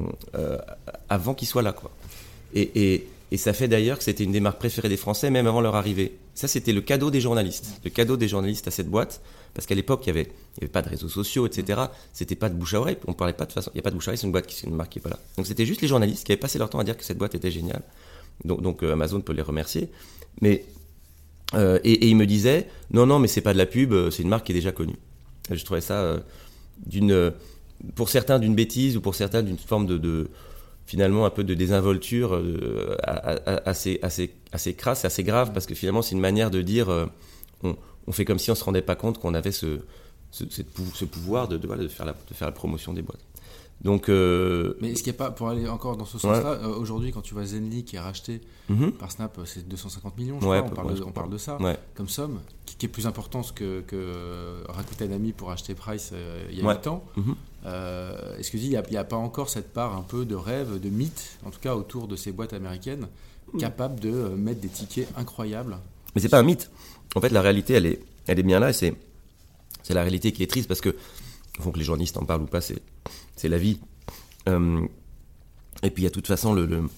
avant qu'ils soient là, quoi. Et ça fait d'ailleurs que c'était une des marques préférées des Français, même avant leur arrivée. Ça, c'était le cadeau des journalistes. Le cadeau des journalistes à cette boîte, parce qu'à l'époque, il y avait pas de réseaux sociaux, etc. C'était pas de bouche à oreille. On parlait pas de façon. Il n'y a pas de bouche à oreille, c'est une marque qui n'est pas là. Donc c'était juste les journalistes qui avaient passé leur temps à dire que cette boîte était géniale. Donc Amazon peut les remercier. Mais et il me disait, non, mais c'est pas de la pub, c'est une marque qui est déjà connue. Et je trouvais ça pour certains d'une bêtise, ou pour certains d'une forme finalement un peu de désinvolture assez crasse, assez grave, parce que finalement c'est une manière de dire, on fait comme si on se rendait pas compte qu'on avait ce pouvoir de faire la promotion des boîtes. Donc, mais est-ce qu'il n'y a pas, pour aller encore dans ce sens-là, aujourd'hui, quand tu vois Zenly qui est racheté par Snap, c'est 250 millions, je crois, on parle de ça, comme somme, qui est plus important que Rakuten a mis pour acheter Price il y a 8 ans. Est-ce que il n'y a pas encore cette part un peu de rêve, de mythe, en tout cas autour de ces boîtes américaines, capables de mettre des tickets incroyables? Mais c'est pas un mythe. En fait, la réalité, elle est bien là, et c'est la réalité qui est triste, parce que, au fond, que les journalistes en parlent ou pas, c'est la vie. Et puis, il y a de toute façon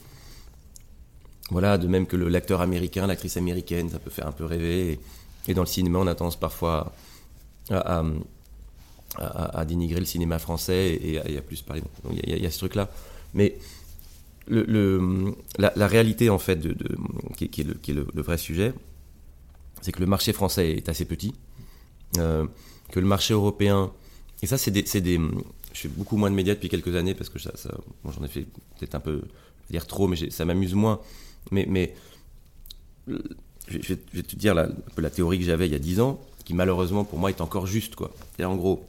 voilà, de même que l'acteur américain, l'actrice américaine, ça peut faire un peu rêver. Et dans le cinéma, on a tendance parfois à dénigrer le cinéma français et à plus parler. Donc, il y a ce truc-là. Mais la réalité, en fait, qui est le vrai sujet, c'est que le marché français est assez petit, que le marché européen, et ça, je fais beaucoup moins de médias depuis quelques années, parce que bon, j'en ai fait peut-être un peu, je vais dire trop, mais ça m'amuse moins. Mais je vais te dire un peu la théorie que j'avais il y a 10 ans, qui malheureusement pour moi est encore juste, quoi. Et en gros,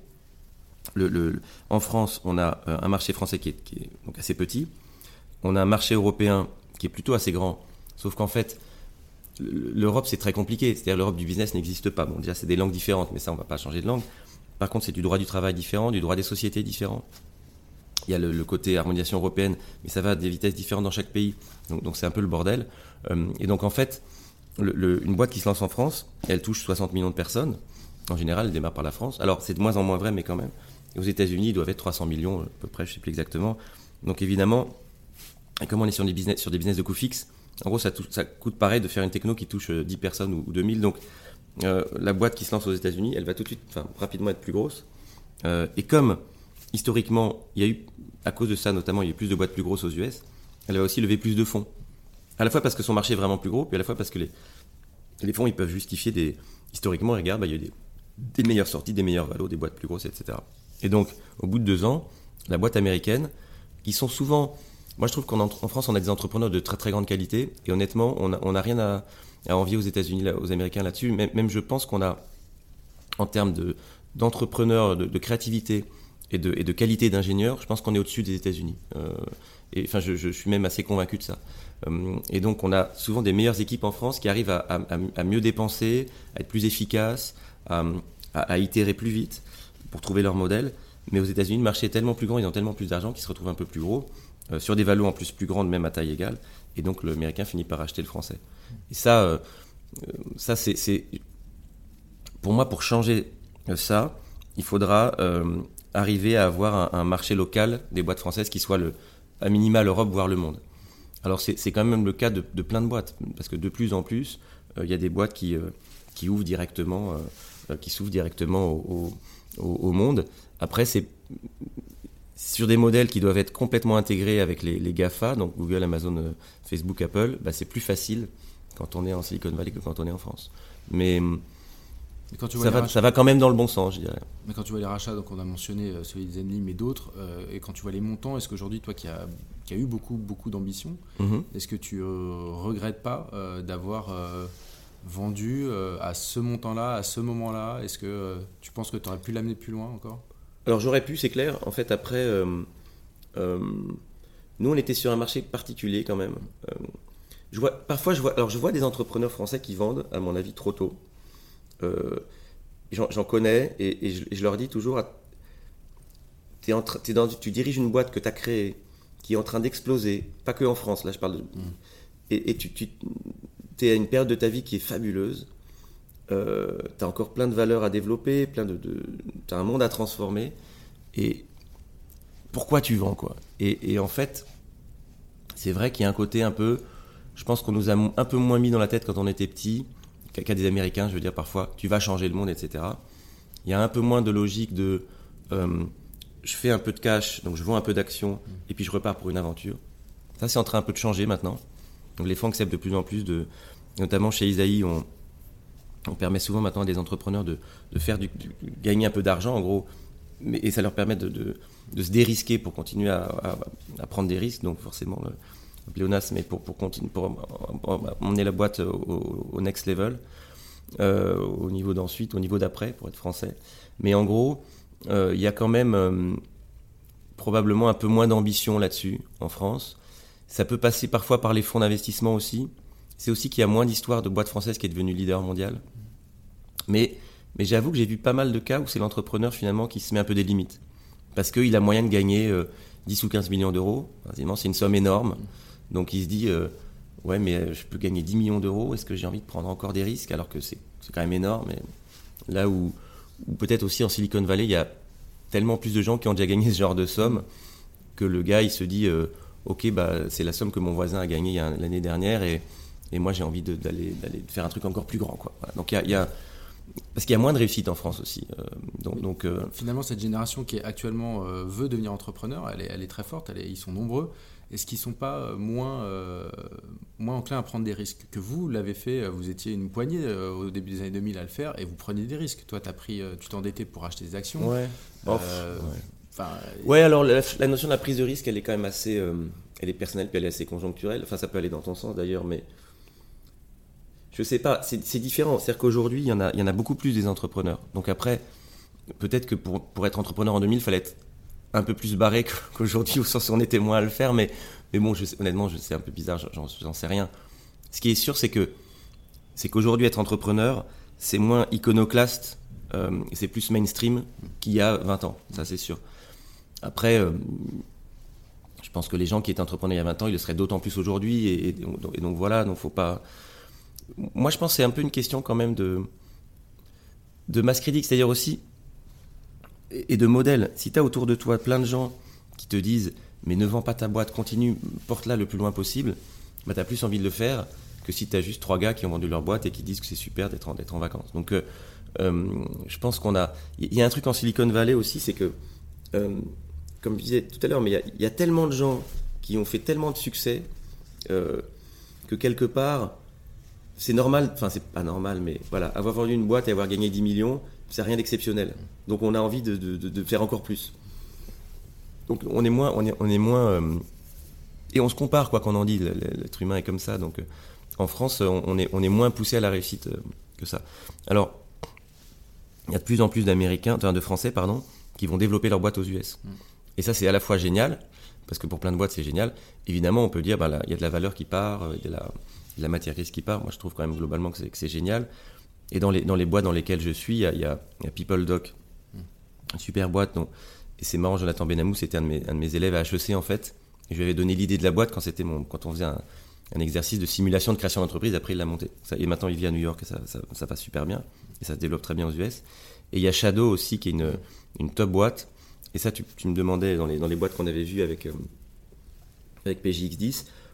en France, on a un marché français qui est donc assez petit, on a un marché européen qui est plutôt assez grand, sauf qu'en fait, l'Europe, c'est très compliqué. C'est-à-dire, l'Europe du business n'existe pas. Bon, déjà, c'est des langues différentes, mais ça, on va pas changer de langue. Par contre, c'est du droit du travail différent, du droit des sociétés différent. Il y a le côté harmonisation européenne, mais ça va à des vitesses différentes dans chaque pays. Donc c'est un peu le bordel. Et donc, en fait, une boîte qui se lance en France, elle touche 60 millions de personnes. En général, elle démarre par la France. Alors, c'est de moins en moins vrai, mais quand même. Et aux États-Unis, ils doivent être 300 millions, à peu près, je ne sais plus exactement. Donc, évidemment, et comme on est sur des business de coûts fixes, en gros, ça coûte pareil de faire une techno qui touche 10 personnes ou 2000. Donc, la boîte qui se lance aux États-Unis, elle va tout de suite, rapidement être plus grosse. Et comme, historiquement, il y a eu, à cause de ça notamment, il y a eu plus de boîtes plus grosses aux US, elle va aussi lever plus de fonds. À la fois parce que son marché est vraiment plus gros, puis à la fois parce que les fonds, ils peuvent justifier historiquement, regarde, il y a eu des meilleures sorties, des meilleurs valos, des boîtes plus grosses, etc. Et donc, au bout de 2 ans, la boîte américaine, qui sont souvent... Moi, je trouve qu'en France, on a des entrepreneurs de très très grande qualité, et honnêtement, on n'a rien à envier aux États-Unis, aux Américains là-dessus. Même je pense qu'on a, en termes d'entrepreneurs, de créativité et de qualité d'ingénieurs, je pense qu'on est au-dessus des États-Unis. Je suis même assez convaincu de ça. Et donc, on a souvent des meilleures équipes en France qui arrivent à mieux dépenser, à être plus efficaces, à itérer plus vite pour trouver leur modèle. Mais aux États-Unis, le marché est tellement plus grand, ils ont tellement plus d'argent qu'ils se retrouvent un peu plus gros. Sur des valos en plus grandes, même à taille égale, et donc l'américain finit par acheter le français. Et ça c'est pour moi, pour changer ça, il faudra arriver à avoir un marché local des boîtes françaises qui soit à minima l'Europe, voire le monde. Alors c'est quand même le cas de plein de boîtes, parce que de plus en plus, il y a des boîtes qui ouvrent directement, qui s'ouvrent directement au monde. Après, c'est sur des modèles qui doivent être complètement intégrés avec les GAFA, donc Google, Amazon, Facebook, Apple, c'est plus facile quand on est en Silicon Valley que quand on est en France. Mais quand tu ça va quand même dans le bon sens, je dirais. Mais quand tu vois les rachats, donc on a mentionné celui de Zenly, mais d'autres, et quand tu vois les montants, est-ce qu'aujourd'hui, toi qui as eu beaucoup d'ambition, est-ce que tu regrettes pas d'avoir vendu à ce montant-là, à ce moment-là? Est-ce que tu penses que tu aurais pu l'amener plus loin encore? Alors j'aurais pu, c'est clair. En fait, après, nous on était sur un marché particulier quand même. Parfois je vois des entrepreneurs français qui vendent, à mon avis, trop tôt. J'en connais et je leur dis toujours, tu diriges une boîte que tu as créée, qui est en train d'exploser, pas que en France, là je parle de... Et tu es à une période de ta vie qui est fabuleuse, tu as encore plein de valeurs à développer, tu as un monde à transformer, et pourquoi tu vends, quoi? Et en fait, c'est vrai qu'il y a un côté un peu, je pense qu'on nous a un peu moins mis dans la tête quand on était petit, qu'à des Américains, je veux dire parfois, tu vas changer le monde, etc. Il y a un peu moins de logique de je fais un peu de cash, donc je vends un peu d'actions, et puis je repars pour une aventure. Ça, c'est en train un peu de changer maintenant. Donc les fonds acceptent de plus en plus, notamment chez Isaïe, on permet souvent maintenant à des entrepreneurs de faire gagner un peu d'argent, en gros, et ça leur permet de se dérisquer pour continuer à prendre des risques, donc forcément pléonasme, mais pour emmener la boîte au next level, au niveau d'après, pour être français. Mais en gros, il y a quand même probablement un peu moins d'ambition là-dessus en France. Ça peut passer parfois par les fonds d'investissement aussi. C'est aussi qu'il y a moins d'histoires de boîtes françaises qui est devenue leader mondial. Mais j'avoue que j'ai vu pas mal de cas où c'est l'entrepreneur finalement qui se met un peu des limites. Parce qu'il a moyen de gagner 10 ou 15 millions d'euros. Évidemment, c'est une somme énorme. Donc il se dit, ouais, mais je peux gagner 10 millions d'euros, est-ce que j'ai envie de prendre encore des risques, alors que c'est quand même énorme. Et là où peut-être aussi en Silicon Valley, il y a tellement plus de gens qui ont déjà gagné ce genre de somme, que le gars, il se dit, ok, c'est la somme que mon voisin a gagnée l'année dernière, et moi j'ai envie d'aller faire un truc encore plus grand, quoi. Voilà. Donc parce qu'il y a moins de réussite en France aussi. Donc finalement, cette génération qui actuellement veut devenir entrepreneur, elle est très forte, ils sont nombreux. Est-ce qu'ils ne sont pas moins enclins à prendre des risques que vous l'avez fait? Vous étiez une poignée au début des années 2000 à le faire, et vous preniez des risques. Toi, tu t'es endetté pour acheter des actions. Ouais. Ouais, alors la notion de la prise de risque, elle est quand même assez... elle est personnelle, puis elle est assez conjoncturelle. Enfin, ça peut aller dans ton sens d'ailleurs, mais... Je sais pas, c'est différent. C'est-à-dire qu'aujourd'hui, il y en a beaucoup plus des entrepreneurs. Donc après, peut-être que pour être entrepreneur en 2000, il fallait être un peu plus barré qu'aujourd'hui, au sens où on était moins à le faire. Mais bon, honnêtement, c'est un peu bizarre, j'en sais rien. Ce qui est sûr, c'est qu'aujourd'hui, être entrepreneur, c'est moins iconoclaste, et c'est plus mainstream qu'il y a 20 ans. Ça, c'est sûr. Après, je pense que les gens qui étaient entrepreneurs il y a 20 ans, ils le seraient d'autant plus aujourd'hui. Et donc voilà, donc faut pas... Moi, je pense que c'est un peu une question quand même de mass critique, c'est-à-dire aussi, et de modèle. Si tu as autour de toi plein de gens qui te disent « mais ne vends pas ta boîte, continue, porte-la le plus loin possible », tu as plus envie de le faire que si tu as juste 3 gars qui ont vendu leur boîte et qui disent que c'est super d'être en vacances. Donc, je pense qu'on a... Il y a un truc en Silicon Valley aussi, c'est que, comme je disais tout à l'heure, mais il y a tellement de gens qui ont fait tellement de succès que quelque part... C'est normal, enfin c'est pas normal, mais voilà, avoir vendu une boîte et avoir gagné 10 millions, c'est rien d'exceptionnel. Donc on a envie de faire encore plus. Donc on est moins, et on se compare, quoi qu'on en dise, l'être humain est comme ça. Donc en France, on est moins poussé à la réussite que ça. Alors, il y a de plus en plus de Français, qui vont développer leur boîte aux US. Et ça, c'est à la fois génial, parce que pour plein de boîtes, c'est génial. Évidemment, on peut dire, il y a de la valeur qui part, il y a de la matière grise qui part. Moi, je trouve quand même globalement que c'est génial. Et dans les boîtes dans lesquelles je suis, il y a PeopleDoc, une super boîte. Et c'est marrant, Jonathan Benamou, c'était un de mes élèves à HEC, en fait. Et je lui avais donné l'idée de la boîte quand on faisait un exercice de simulation de création d'entreprise. Après, il l'a monté. Et maintenant, il vit à New York et ça va super bien. Et ça se développe très bien aux US. Et il y a Shadow aussi, qui est une top boîte. Et ça, tu me demandais, dans les boîtes qu'on avait vues avec PJX10,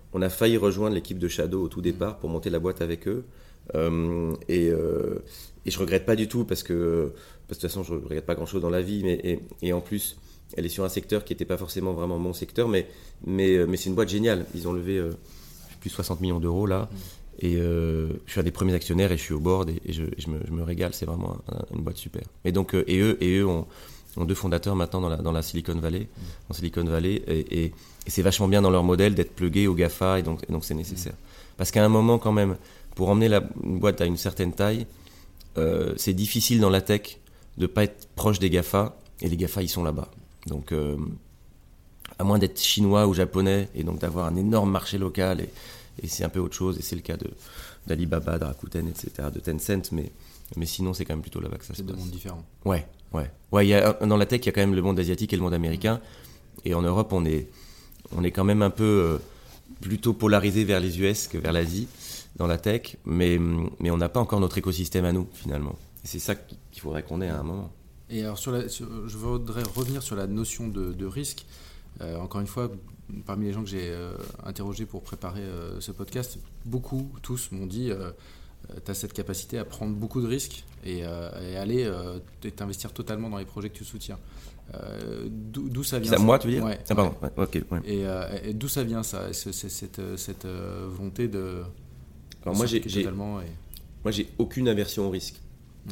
On a failli rejoindre l'équipe de Shadow au tout départ pour monter la boîte avec eux. Et je regrette pas du tout parce que de toute façon je regrette pas grand chose dans la vie, et en plus elle est sur un secteur qui n'était pas forcément vraiment mon secteur, mais c'est une boîte géniale. Ils ont levé plus de 60 millions d'euros là, et je suis un des premiers actionnaires et je suis au board, et je me régale. C'est vraiment une boîte super. Et donc et eux ont 2 fondateurs maintenant dans la Silicon Valley, en Silicon Valley, et c'est vachement bien dans leur modèle d'être plugué au GAFA, et donc c'est nécessaire. Parce qu'à un moment quand même, pour emmener une boîte à une certaine taille, c'est difficile dans la tech de ne pas être proche des GAFA, et les GAFA ils sont là-bas. Donc à moins d'être chinois ou japonais, et donc d'avoir un énorme marché local, et c'est un peu autre chose, et c'est le cas d'Alibaba, de Rakuten, etc., de Tencent, mais sinon c'est quand même plutôt là-bas que ça se passe. C'est 2 mondes différents. Ouais, dans la tech il y a quand même le monde asiatique et le monde américain, et en Europe on est quand même un peu plutôt polarisé vers les US que vers l'Asie dans la tech, mais on n'a pas encore notre écosystème à nous finalement. Et c'est ça qu'il faudrait qu'on ait à un moment. Et alors je voudrais revenir sur la notion de risque. Encore une fois, parmi les gens que j'ai interrogés pour préparer ce podcast, tous m'ont dit tu as cette capacité à prendre beaucoup de risques et aller t'investir totalement dans les projets que tu soutiens. D'où ça vient? C'est à moi, tu veux dire? Ouais. Ah, pardon. Ouais, ok. Ouais. Et d'où ça vient ça, cette volonté de... Alors moi j'ai aucune aversion au risque.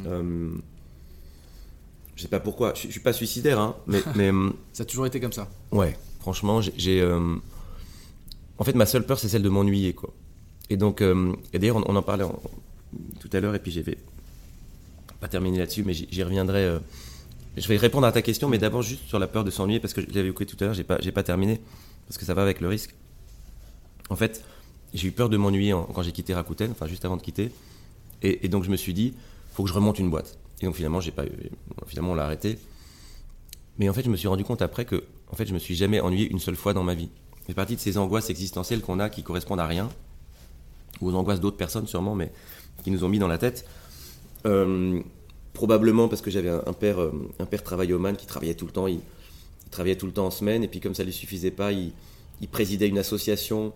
Je sais pas pourquoi. Je suis pas suicidaire, hein, mais ça a toujours été comme ça. Ouais, franchement, en fait, ma seule peur, c'est celle de m'ennuyer, quoi. Et donc, et d'ailleurs, on en parlait tout à l'heure, et puis je vais pas terminer là-dessus, mais j'y reviendrai. Je vais répondre à ta question, mais d'abord juste sur la peur de s'ennuyer, parce que je l'avais écouté tout à l'heure, j'ai pas terminé, parce que ça va avec le risque. En fait, j'ai eu peur de m'ennuyer quand j'ai quitté Rakuten, enfin juste avant de quitter, et donc je me suis dit, faut que je remonte une boîte. Et donc finalement, on l'a arrêté. Mais en fait, je me suis rendu compte après que en fait, je me suis jamais ennuyé une seule fois dans ma vie. C'est partie de ces angoisses existentielles qu'on a qui correspondent à rien, ou aux angoisses d'autres personnes sûrement, mais qui nous ont mis dans la tête. Probablement parce que j'avais un père travaillomane qui travaillait tout le temps. Il travaillait tout le temps en semaine, et puis comme ça lui suffisait pas, il présidait une association,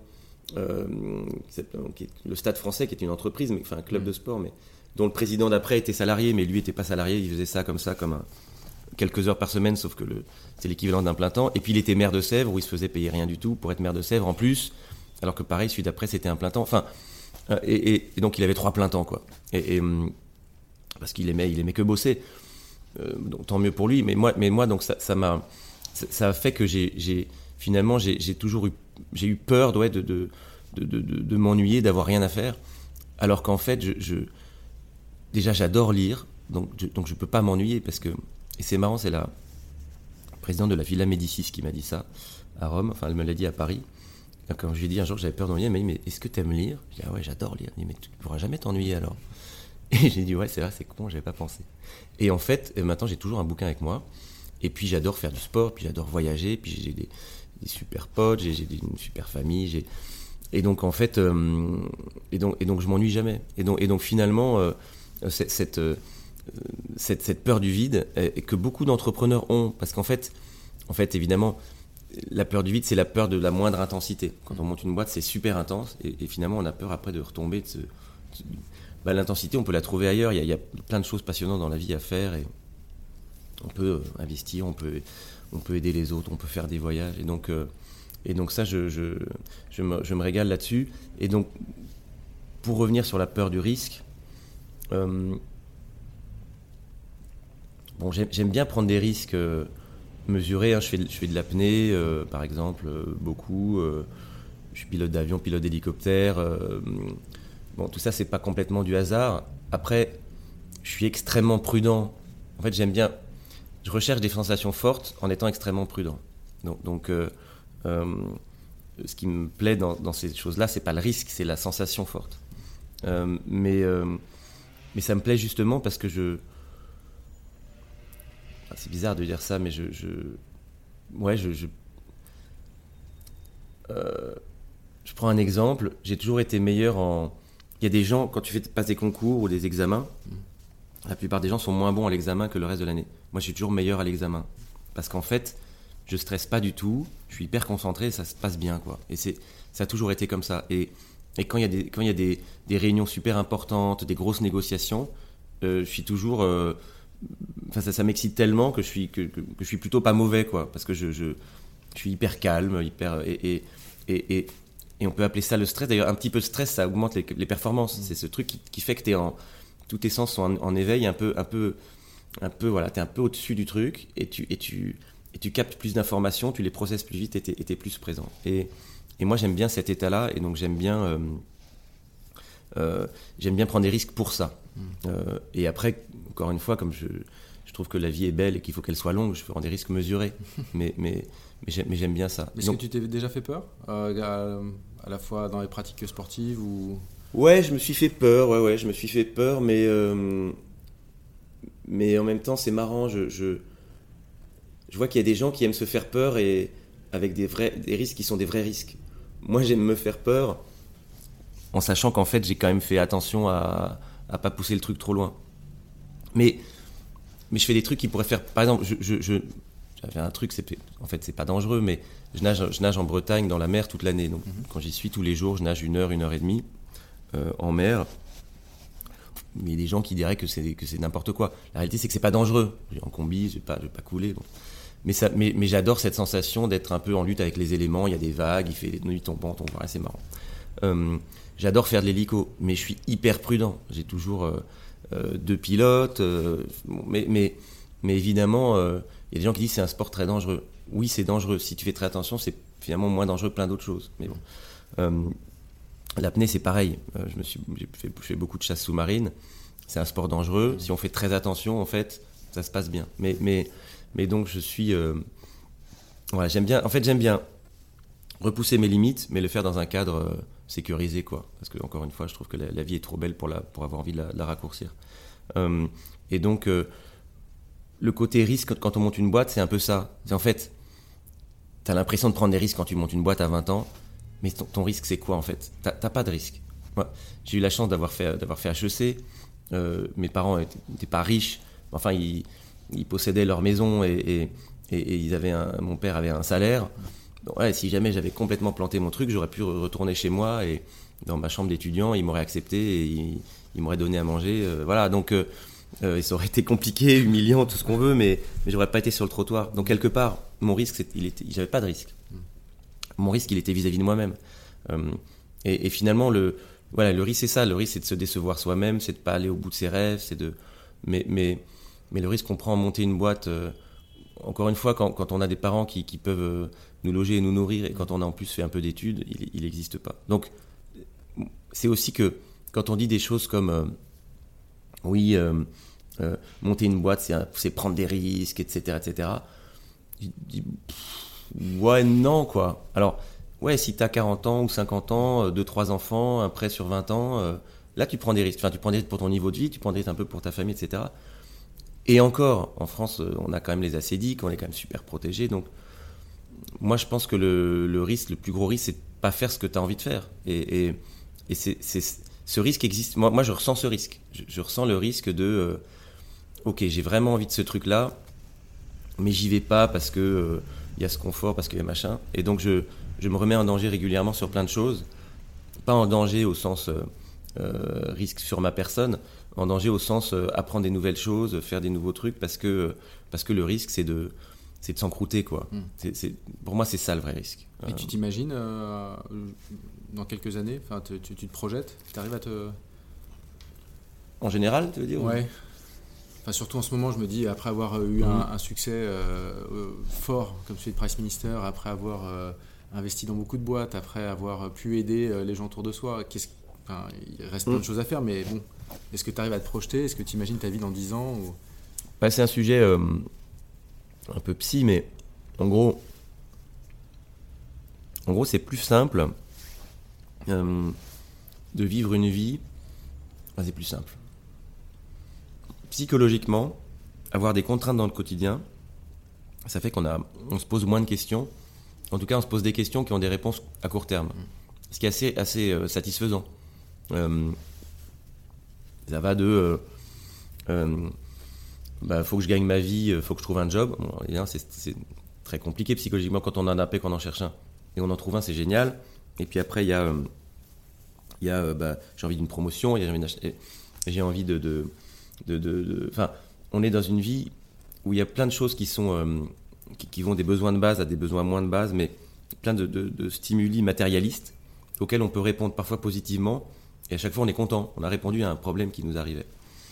le Stade Français, qui est une entreprise, enfin un club de sport, mais dont le président d'après était salarié, mais lui était pas salarié, il faisait ça comme quelques heures par semaine, sauf que c'est l'équivalent d'un plein temps. Et puis il était maire de Sèvres, où il se faisait payer rien du tout pour être maire de Sèvres en plus, alors que pareil, celui d'après c'était un plein temps. Enfin, et donc il avait 3 plein temps, quoi. Parce qu'il aimait que bosser. Donc tant mieux pour lui. Mais moi donc ça a fait que finalement j'ai toujours eu peur de m'ennuyer, d'avoir rien à faire, alors qu'en fait déjà j'adore lire, donc je peux pas m'ennuyer, parce que, et c'est marrant, c'est la présidente de la Villa Médicis qui m'a dit ça à Rome, enfin elle me l'a dit à Paris. Donc, quand je lui ai dit un jour que j'avais peur d'ennuyer, elle m'a dit, mais est-ce que tu aimes lire? Je dis, ah ouais, j'adore lire. Elle m'a dit, mais tu ne pourras jamais t'ennuyer alors. Et j'ai dit, ouais, c'est vrai, c'est con, j'avais pas pensé. Et en fait, maintenant j'ai toujours un bouquin avec moi, et puis j'adore faire du sport, puis j'adore voyager, puis j'ai des super potes, j'ai une super famille, et donc en fait, et donc je m'ennuie jamais. Et donc finalement, cette peur du vide, et que beaucoup d'entrepreneurs ont, parce qu'en fait évidemment, la peur du vide, c'est la peur de la moindre intensité. Quand on monte une boîte, c'est super intense, et finalement on a peur après de retomber l'intensité, on peut la trouver ailleurs. Il y a plein de choses passionnantes dans la vie à faire, et on peut investir, on peut aider les autres, on peut faire des voyages, et donc ça, je me régale là-dessus. Et donc, pour revenir sur la peur du risque, j'aime bien prendre des risques mesurés, hein. Je fais de l'apnée, par exemple, beaucoup. Je suis pilote d'avion, pilote d'hélicoptère. Tout ça, c'est pas complètement du hasard. Après, je suis extrêmement prudent. En fait, je recherche des sensations fortes en étant extrêmement prudent. Donc ce qui me plaît dans ces choses-là, c'est pas le risque, c'est la sensation forte. Mais ça me plaît justement parce que c'est bizarre de dire ça, mais je prends un exemple. J'ai toujours été meilleur il y a des gens, quand tu passes des concours ou des examens, la plupart des gens sont moins bons à l'examen que le reste de l'année. Moi, je suis toujours meilleur à l'examen. Parce qu'en fait, je stresse pas du tout, je suis hyper concentré, ça se passe bien, quoi. Et ça a toujours été comme ça. Et quand il y a des réunions super importantes, des grosses négociations, je suis toujours... ça m'excite tellement que je suis plutôt pas mauvais, quoi. Parce que je suis hyper calme, et on peut appeler ça le stress. D'ailleurs, un petit peu de stress, ça augmente les performances. C'est ce truc qui fait que tous tes sens sont en éveil, un peu, voilà, t'es un peu au-dessus du truc, et tu captes plus d'informations, tu les processes plus vite, et t'es plus présent. Et moi, j'aime bien cet état-là, et donc j'aime bien prendre des risques pour ça. Et après, encore une fois, comme je trouve que la vie est belle et qu'il faut qu'elle soit longue, je prends des risques mesurés. mais j'aime bien ça. Est-ce que tu t'es déjà fait peur à la fois dans les pratiques sportives ou... Ouais, je me suis fait peur, je me suis fait peur, mais en même temps, c'est marrant, je vois qu'il y a des gens qui aiment se faire peur, et avec des risques qui sont des vrais risques. Moi, j'aime me faire peur en sachant qu'en fait, j'ai quand même fait attention à pas pousser le truc trop loin. Mais je fais des trucs qui pourraient faire... Par exemple, j'avais un truc, en fait, c'est pas dangereux, mais je nage en Bretagne dans la mer toute l'année. Donc, quand j'y suis tous les jours, je nage 1 heure, 1 heure et demie en mer. Mais il y a des gens qui diraient que c'est n'importe quoi. La réalité, c'est que c'est pas dangereux. En combi, je vais pas couler. Bon. Mais j'adore cette sensation d'être un peu en lutte avec les éléments. Il y a des vagues, il fait des nuits tombantes, voilà, c'est marrant. J'adore faire de l'hélico, mais je suis hyper prudent. J'ai toujours 2 pilotes, mais évidemment, il y a des gens qui disent que c'est un sport très dangereux. Oui, c'est dangereux. Si tu fais très attention, c'est finalement moins dangereux que plein d'autres choses. Mais bon, l'apnée, c'est pareil. J'ai fait beaucoup de chasse sous-marine. C'est un sport dangereux. Si on fait très attention, en fait, ça se passe bien. Mais donc, je suis... voilà, j'aime bien repousser mes limites, mais le faire dans un cadre sécurisé, quoi. Parce que, encore une fois, je trouve que la vie est trop belle pour avoir envie de la raccourcir. Et donc, le côté risque, quand on monte une boîte, c'est un peu ça. C'est en fait, t'as l'impression de prendre des risques quand tu montes une boîte à 20 ans, mais ton risque, c'est quoi, en fait ? T'as pas de risque. Moi, j'ai eu la chance d'avoir fait HEC. Mes parents n'étaient pas riches. Enfin, ils possédaient leur maison, et mon père avait un salaire. Donc, ouais, si jamais j'avais complètement planté mon truc, j'aurais pu retourner chez moi, et dans ma chambre d'étudiant, ils m'auraient accepté, et ils m'auraient donné à manger. Voilà, donc ça aurait été compliqué, humiliant, tout ce qu'on veut, mais j'aurais pas été sur le trottoir. Donc quelque part, mon risque, j'avais pas de risque. Mon risque, il était vis-à-vis de moi-même. Et finalement, le risque, c'est ça. Le risque, c'est de se décevoir soi-même, c'est de pas aller au bout de ses rêves, mais le risque qu'on prend en monter une boîte, encore une fois, quand on a des parents qui peuvent nous loger et nous nourrir, et quand on a en plus fait un peu d'études, il n'existe pas. Donc, c'est aussi que quand on dit des choses comme monter une boîte, c'est prendre des risques, etc., je dis, ouais, non, quoi. Alors, ouais, si t'as 40 ans ou 50 ans, 2-3 enfants, un prêt sur 20 ans, là, tu prends des risques. Enfin, tu prends des risques pour ton niveau de vie, tu prends des risques un peu pour ta famille, etc. Et encore, en France, on a quand même les acédiques, on est quand même super protégés. Donc, moi, je pense que le risque, le plus gros risque, c'est de pas faire ce que tu as envie de faire. Et ce risque existe. Moi, je ressens ce risque. Je ressens le risque de ok, j'ai vraiment envie de ce truc-là, mais j'y vais pas parce que y a ce confort, parce qu'il y a machin. Et donc, je me remets en danger régulièrement sur plein de choses. Pas en danger au sens risque sur ma personne, en danger au sens apprendre des nouvelles choses, faire des nouveaux trucs, parce que le risque, c'est de s'encrouter, quoi. Pour moi, c'est ça le vrai risque. Et tu t'imagines dans quelques années, tu te projettes, tu arrives à te... En général, tu veux dire? Ouais. Enfin, surtout en ce moment, je me dis, après avoir eu un succès fort comme celui de Price Minister, après avoir investi dans beaucoup de boîtes, après avoir pu aider les gens autour de soi, il reste plein de choses à faire, mais bon, est-ce que tu arrives à te projeter? Est-ce que tu imagines ta vie dans 10 ans ou... C'est un sujet un peu psy, mais en gros, c'est plus simple de vivre une vie. C'est plus simple. Psychologiquement, avoir des contraintes dans le quotidien, ça fait qu'on se pose moins de questions. En tout cas, on se pose des questions qui ont des réponses à court terme. Ce qui est assez satisfaisant. Ça va de... faut que je gagne ma vie, faut que je trouve un job. Bon, c'est très compliqué psychologiquement. Quand on a un appel, qu'on en cherche un, et on en trouve un, c'est génial. Et puis après, il y a j'ai envie d'une promotion, j'ai envie enfin, on est dans une vie où il y a plein de choses qui sont qui vont des besoins de base à des besoins moins de base, mais plein de stimuli matérialistes auxquels on peut répondre parfois positivement, et à chaque fois on est content, on a répondu à un problème qui nous arrivait.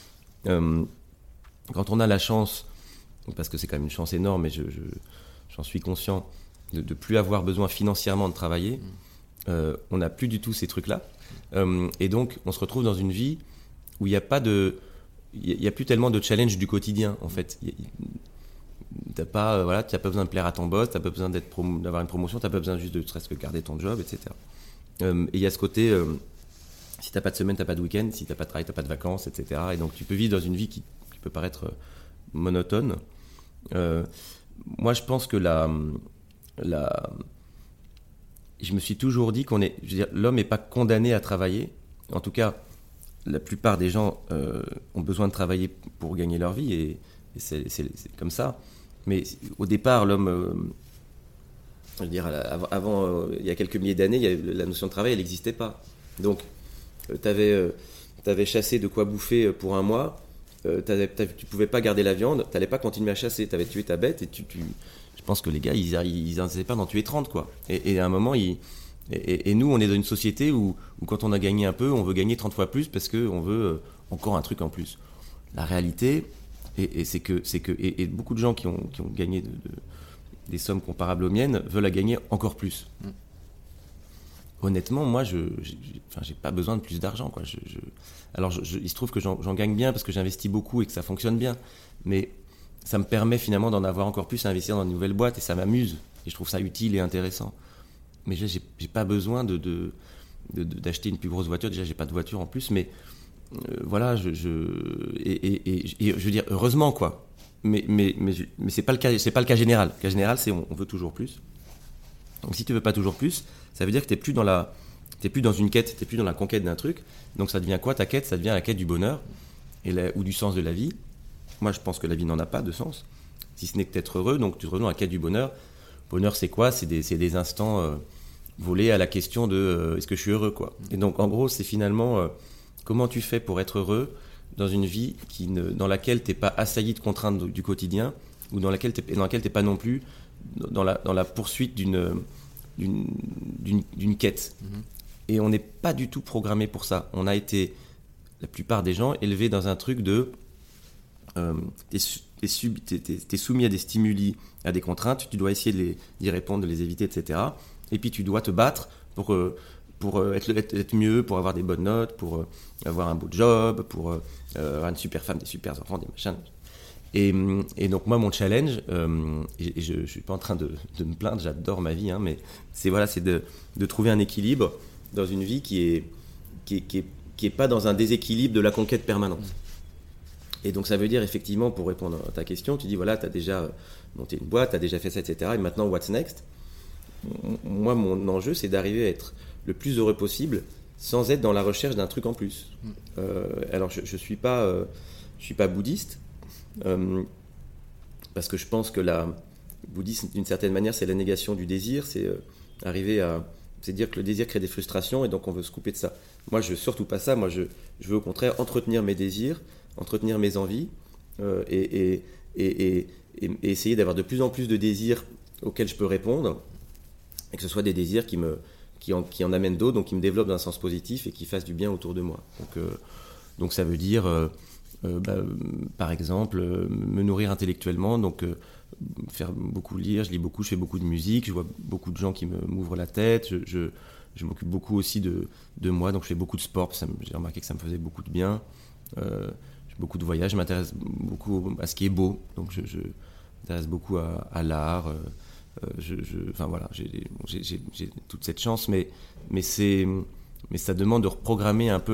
Quand on a la chance, parce que c'est quand même une chance énorme, et j'en suis conscient, de plus avoir besoin financièrement de travailler, on n'a plus du tout ces trucs-là, et donc on se retrouve dans une vie où il n'y a pas il y a plus tellement de challenge du quotidien, en fait. T'as pas besoin de plaire à ton boss, t'as pas besoin d'avoir une promotion, t'as pas besoin juste de serait-ce que garder ton job, etc. Et il y a ce côté, si t'as pas de semaine, t'as pas de week-end, si t'as pas de travail, t'as pas de vacances, etc. Et donc tu peux vivre dans une vie qui peut paraître monotone. Moi, je pense que je me suis toujours dit l'homme n'est pas condamné à travailler. En tout cas, la plupart des gens ont besoin de travailler pour gagner leur vie, et c'est comme ça. Mais au départ, l'homme, je veux dire, avant, il y a quelques milliers d'années, la notion de travail, elle n'existait pas. Donc, t'avais chassé de quoi bouffer pour un mois, tu pouvais pas garder la viande, t'allais pas continuer à chasser, t'avais tué ta bête, et je pense que les gars, ils n'essaient pas d'en tuer 30, quoi. Et à un moment, et nous, on est dans une société où quand on a gagné un peu, on veut gagner 30 fois plus parce qu'on veut encore un truc en plus. La réalité, c'est que beaucoup de gens qui ont gagné des sommes comparables aux miennes veulent la gagner encore plus. Honnêtement, moi, j'ai pas besoin de plus d'argent, quoi. Alors, il se trouve que j'en gagne bien parce que j'investis beaucoup et que ça fonctionne bien. Mais ça me permet finalement d'en avoir encore plus à investir dans de nouvelles boîtes, et ça m'amuse. Et je trouve ça utile et intéressant. Mais j'ai pas besoin d'acheter une plus grosse voiture. Déjà, j'ai pas de voiture en plus, mais voilà, et je veux dire, heureusement, quoi. Mais c'est pas le cas général. Le cas général, c'est on veut toujours plus. Donc si tu veux pas toujours plus, ça veut dire que t'es plus dans une quête, t'es plus dans la conquête d'un truc. Donc ça devient quoi ta quête ? Ça devient la quête du bonheur ou du sens de la vie. Moi, je pense que la vie n'en a pas de sens, si ce n'est que d'être heureux. Donc tu te retrouves dans la quête du bonheur. Bonheur, c'est quoi ? C'est des instants volés à la question de est-ce que je suis heureux, quoi. Et donc en gros, c'est finalement comment tu fais pour être heureux dans une vie dans laquelle t'es pas assailli de contraintes du quotidien, ou dans laquelle t'es pas non plus dans la poursuite d'une quête. Et on n'est pas du tout programmé pour ça. On a été, la plupart des gens, élevés dans un truc de t'es soumis à des stimuli, à des contraintes, tu dois essayer d'y répondre, de les éviter, etc. Et puis tu dois te battre pour être mieux, pour avoir des bonnes notes, pour avoir un beau job, pour avoir une super femme, des super enfants, des machins. Et donc moi, mon challenge, et je suis pas en train de me plaindre, j'adore ma vie, hein, mais c'est de trouver un équilibre dans une vie qui est pas dans un déséquilibre de la conquête permanente. Et donc ça veut dire effectivement, pour répondre à ta question, tu dis voilà, tu as déjà monté une boîte, tu as déjà fait ça, etc. Et maintenant, what's next ? Moi, mon enjeu, c'est d'arriver à être le plus heureux possible sans être dans la recherche d'un truc en plus. Alors je suis pas bouddhiste, parce que je pense que le bouddhisme, d'une certaine manière, c'est la négation du désir, c'est c'est dire que le désir crée des frustrations, et donc on veut se couper de ça. Moi, je veux surtout pas ça. Moi, je veux au contraire entretenir mes désirs, entretenir mes envies, et essayer d'avoir de plus en plus de désirs auxquels je peux répondre, et que ce soit des désirs qui en amènent d'autres, donc qui me développent dans un sens positif et qui fassent du bien autour de moi. Donc ça veut dire, par exemple, me nourrir intellectuellement, donc faire beaucoup lire, je lis beaucoup, je fais beaucoup de musique, je vois beaucoup de gens qui m'ouvrent la tête, je m'occupe beaucoup aussi de moi, donc je fais beaucoup de sport, j'ai remarqué que ça me faisait beaucoup de bien. J'ai beaucoup de voyages, je m'intéresse beaucoup à ce qui est beau, donc je m'intéresse beaucoup à l'art. Enfin voilà, j'ai toute cette chance, mais ça demande de reprogrammer un peu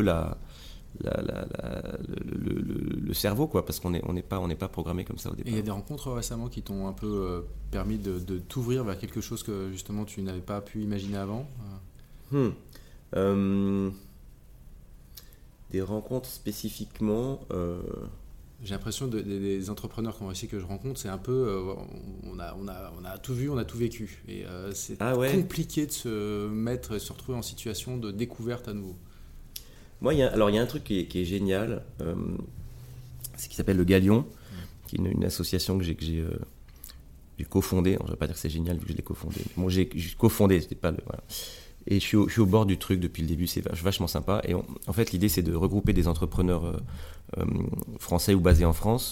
le cerveau, quoi, parce qu'on n'est pas programmé comme ça au départ. Et il y a des rencontres récemment qui t'ont un peu permis de t'ouvrir vers quelque chose que justement tu n'avais pas pu imaginer avant. Des rencontres spécifiquement, J'ai l'impression des entrepreneurs qu'on réussit que je rencontre, c'est un peu, on a tout vu, on a tout vécu. Et c'est compliqué de se mettre et se retrouver en situation de découverte à nouveau. Moi, il y a un truc qui est génial, c'est qui s'appelle le Galion, qui est une association que j'ai cofondée. Je ne vais pas dire que c'est génial vu que je l'ai cofondée. Bon, j'ai cofondé, c'était pas le... Voilà. Et je suis au bord du truc depuis le début, c'est vachement sympa. Et en fait, l'idée, c'est de regrouper des entrepreneurs français ou basés en France,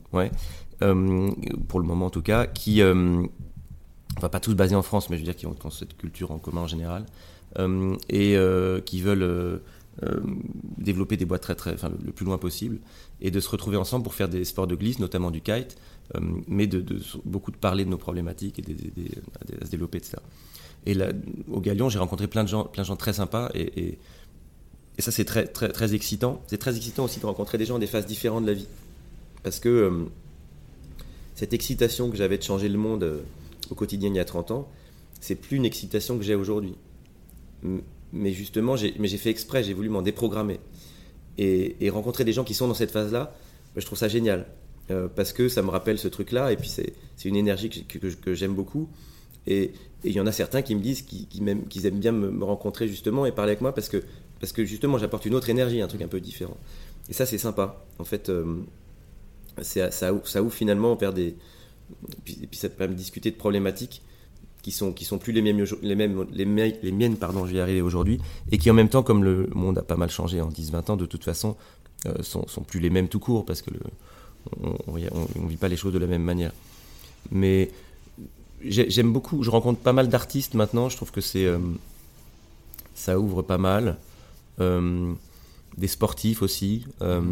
pour le moment en tout cas, qui, pas tous basés en France, mais je veux dire qui ont cette culture en commun en général, et qui veulent développer des boîtes le plus loin possible, et de se retrouver ensemble pour faire des sports de glisse, notamment du kite, mais beaucoup de parler de nos problématiques et à se développer, etc. Et là, au Galion, j'ai rencontré plein de gens très sympas, et ça, c'est très, très, très excitant. C'est très excitant aussi de rencontrer des gens des phases différentes de la vie. Parce que cette excitation que j'avais de changer le monde au quotidien il y a 30 ans, c'est plus une excitation que j'ai aujourd'hui. Mais justement, j'ai fait exprès, j'ai voulu m'en déprogrammer. Et rencontrer des gens qui sont dans cette phase-là, je trouve ça génial. Parce que ça me rappelle ce truc-là, et puis c'est une énergie que j'aime beaucoup. Et il y en a certains qui me disent qu'ils aiment bien me rencontrer justement et parler avec moi parce que justement j'apporte une autre énergie, un truc un peu différent. Et ça, c'est sympa. En fait, ça ouvre finalement vers des... Et puis ça permet de discuter de problématiques qui sont plus les miennes, je vais y arriver aujourd'hui, et qui en même temps, comme le monde a pas mal changé en 10-20 ans, de toute façon, sont plus les mêmes tout court, parce que on vit pas les choses de la même manière. Mais j'aime beaucoup, je rencontre pas mal d'artistes maintenant, je trouve que ça ouvre pas mal. Des sportifs aussi.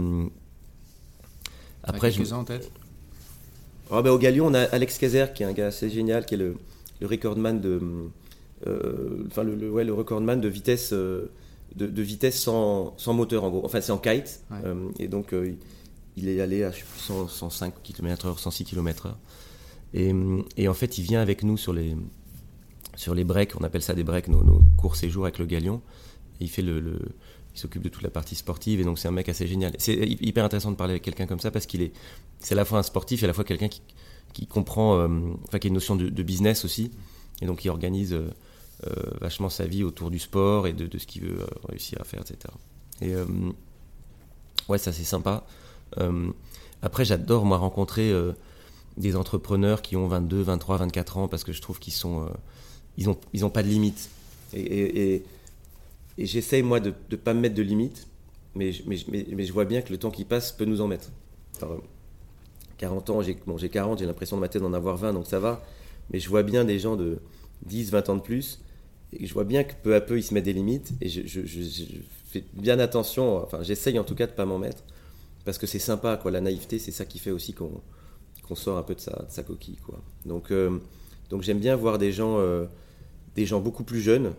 Après, quelques-uns en tête. Au Galion, on a Alex Kayser, qui est un gars assez génial, qui est le recordman le recordman de vitesse de vitesse sans moteur en gros. Enfin, c'est en kite. Ouais. Et donc il est allé à 105 km/h, 106 km/h. Et en fait, il vient avec nous sur les breaks, on appelle ça des breaks, nos courts séjours avec le Galion. Et il s'occupe de toute la partie sportive, et donc c'est un mec assez génial. C'est hyper intéressant de parler avec quelqu'un comme ça, parce c'est à la fois un sportif et à la fois quelqu'un qui comprend, qui a une notion de business aussi, et donc il organise vachement sa vie autour du sport et de ce qu'il veut réussir à faire, etc. Et ça c'est sympa. Après, j'adore moi rencontrer des entrepreneurs qui ont 22, 23, 24 ans, parce que je trouve qu'ils sont ils ont pas de limite. Et j'essaye, moi, de ne pas me mettre de limites, mais je vois bien que le temps qui passe peut nous en mettre. Alors, 40 ans, j'ai 40, j'ai l'impression de ma tête d'en avoir 20, donc ça va. Mais je vois bien des gens de 10, 20 ans de plus, et je vois bien que peu à peu, ils se mettent des limites, et je fais bien attention, enfin, j'essaye en tout cas de ne pas m'en mettre, parce que c'est sympa, quoi. La naïveté, c'est ça qui fait aussi qu'on sort un peu de sa coquille, quoi. Donc j'aime bien voir des gens beaucoup plus jeunes,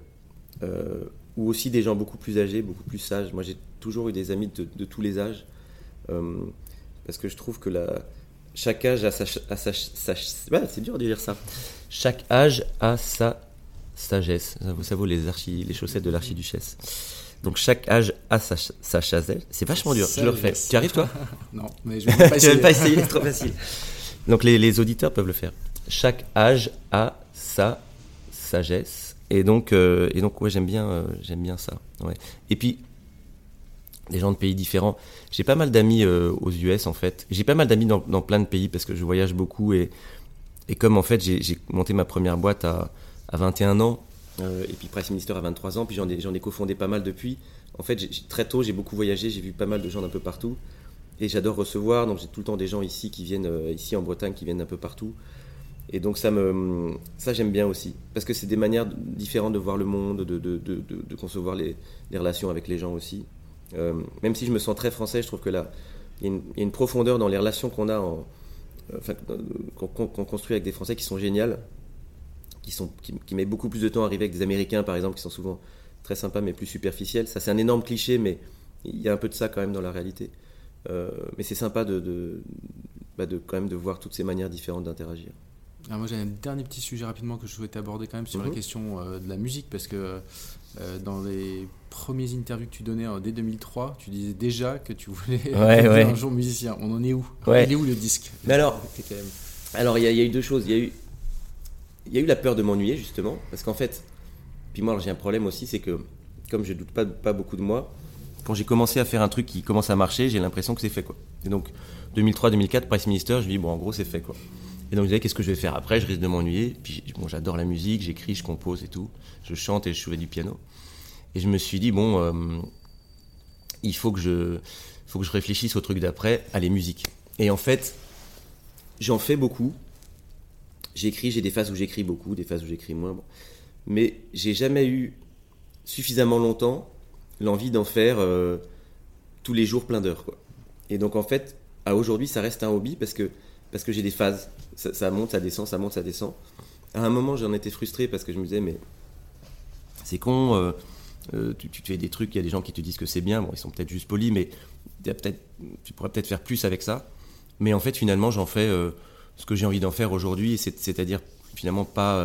ou aussi des gens beaucoup plus âgés, beaucoup plus sages. Moi, j'ai toujours eu des amis de tous les âges, parce que je trouve que chaque âge a sa c'est dur de dire ça. Chaque âge a sa sagesse. Ça vaut les chaussettes de l'archiduchesse. Donc chaque âge a sa sagesse. C'est vachement dur. Je le refais. Tu arrives, toi? Non, mais je vais pas essayer. Tu vas pas essayer, c'est trop facile. Donc les auditeurs peuvent le faire. Chaque âge a sa sagesse. Et donc ouais, j'aime bien ça. Ouais. Et puis, des gens de pays différents. J'ai pas mal d'amis aux US, en fait. J'ai pas mal d'amis dans plein de pays, parce que je voyage beaucoup. Et comme, en fait, j'ai monté ma première boîte à 21 ans, et puis Price Minister à 23 ans, puis j'en ai cofondé pas mal depuis. En fait, très tôt, j'ai beaucoup voyagé, j'ai vu pas mal de gens d'un peu partout. Et j'adore recevoir, donc j'ai tout le temps des gens ici qui viennent, ici en Bretagne, qui viennent d'un peu partout. Et donc ça j'aime bien aussi, parce que c'est des manières différentes de voir le monde, de concevoir les relations avec les gens aussi. Même si je me sens très français, je trouve que là, il y a une profondeur dans les relations qu'on a, qu'on construit avec des Français qui sont géniales, qui met beaucoup plus de temps à arriver avec des Américains, par exemple, qui sont souvent très sympas mais plus superficiels. Ça, c'est un énorme cliché, mais il y a un peu de ça quand même dans la réalité. Mais c'est sympa quand même de voir toutes ces manières différentes d'interagir. Alors moi j'ai un dernier petit sujet rapidement que je souhaitais aborder quand même sur la question de la musique, parce que dans les premières interviews que tu donnais dès 2003, tu disais déjà que tu voulais devenir un jour musicien. On en est où ? Il est où le disque ? Mais alors il y a eu deux choses. Il y a eu la peur de m'ennuyer, justement, parce qu'en fait, puis moi j'ai un problème aussi, c'est que comme je doute pas beaucoup de moi, quand j'ai commencé à faire un truc qui commence à marcher, j'ai l'impression que c'est fait, quoi. Et donc 2003-2004, Price Minister, je me dis bon, en gros c'est fait, quoi. Et donc je disais qu'est-ce que je vais faire après, je risque de m'ennuyer. Puis bon, j'adore la musique, j'écris, je compose et tout, je chante et je jouais du piano. Et je me suis dit bon, il faut que je réfléchisse au truc d'après, à les musiques. Et en fait, j'en fais beaucoup. J'écris, j'ai des phases où j'écris beaucoup, des phases où j'écris moins. Bon. Mais j'ai jamais eu suffisamment longtemps l'envie d'en faire tous les jours plein d'heures, quoi. Et donc en fait, à aujourd'hui, ça reste un hobby parce que j'ai des phases. Ça monte, ça descend, ça monte, ça descend. À un moment, j'en étais frustré parce que je me disais, mais c'est con, tu fais des trucs, il y a des gens qui te disent que c'est bien, bon, ils sont peut-être juste polis, mais tu pourrais peut-être faire plus avec ça. Mais en fait, finalement, j'en fais ce que j'ai envie d'en faire aujourd'hui, c'est-à-dire finalement pas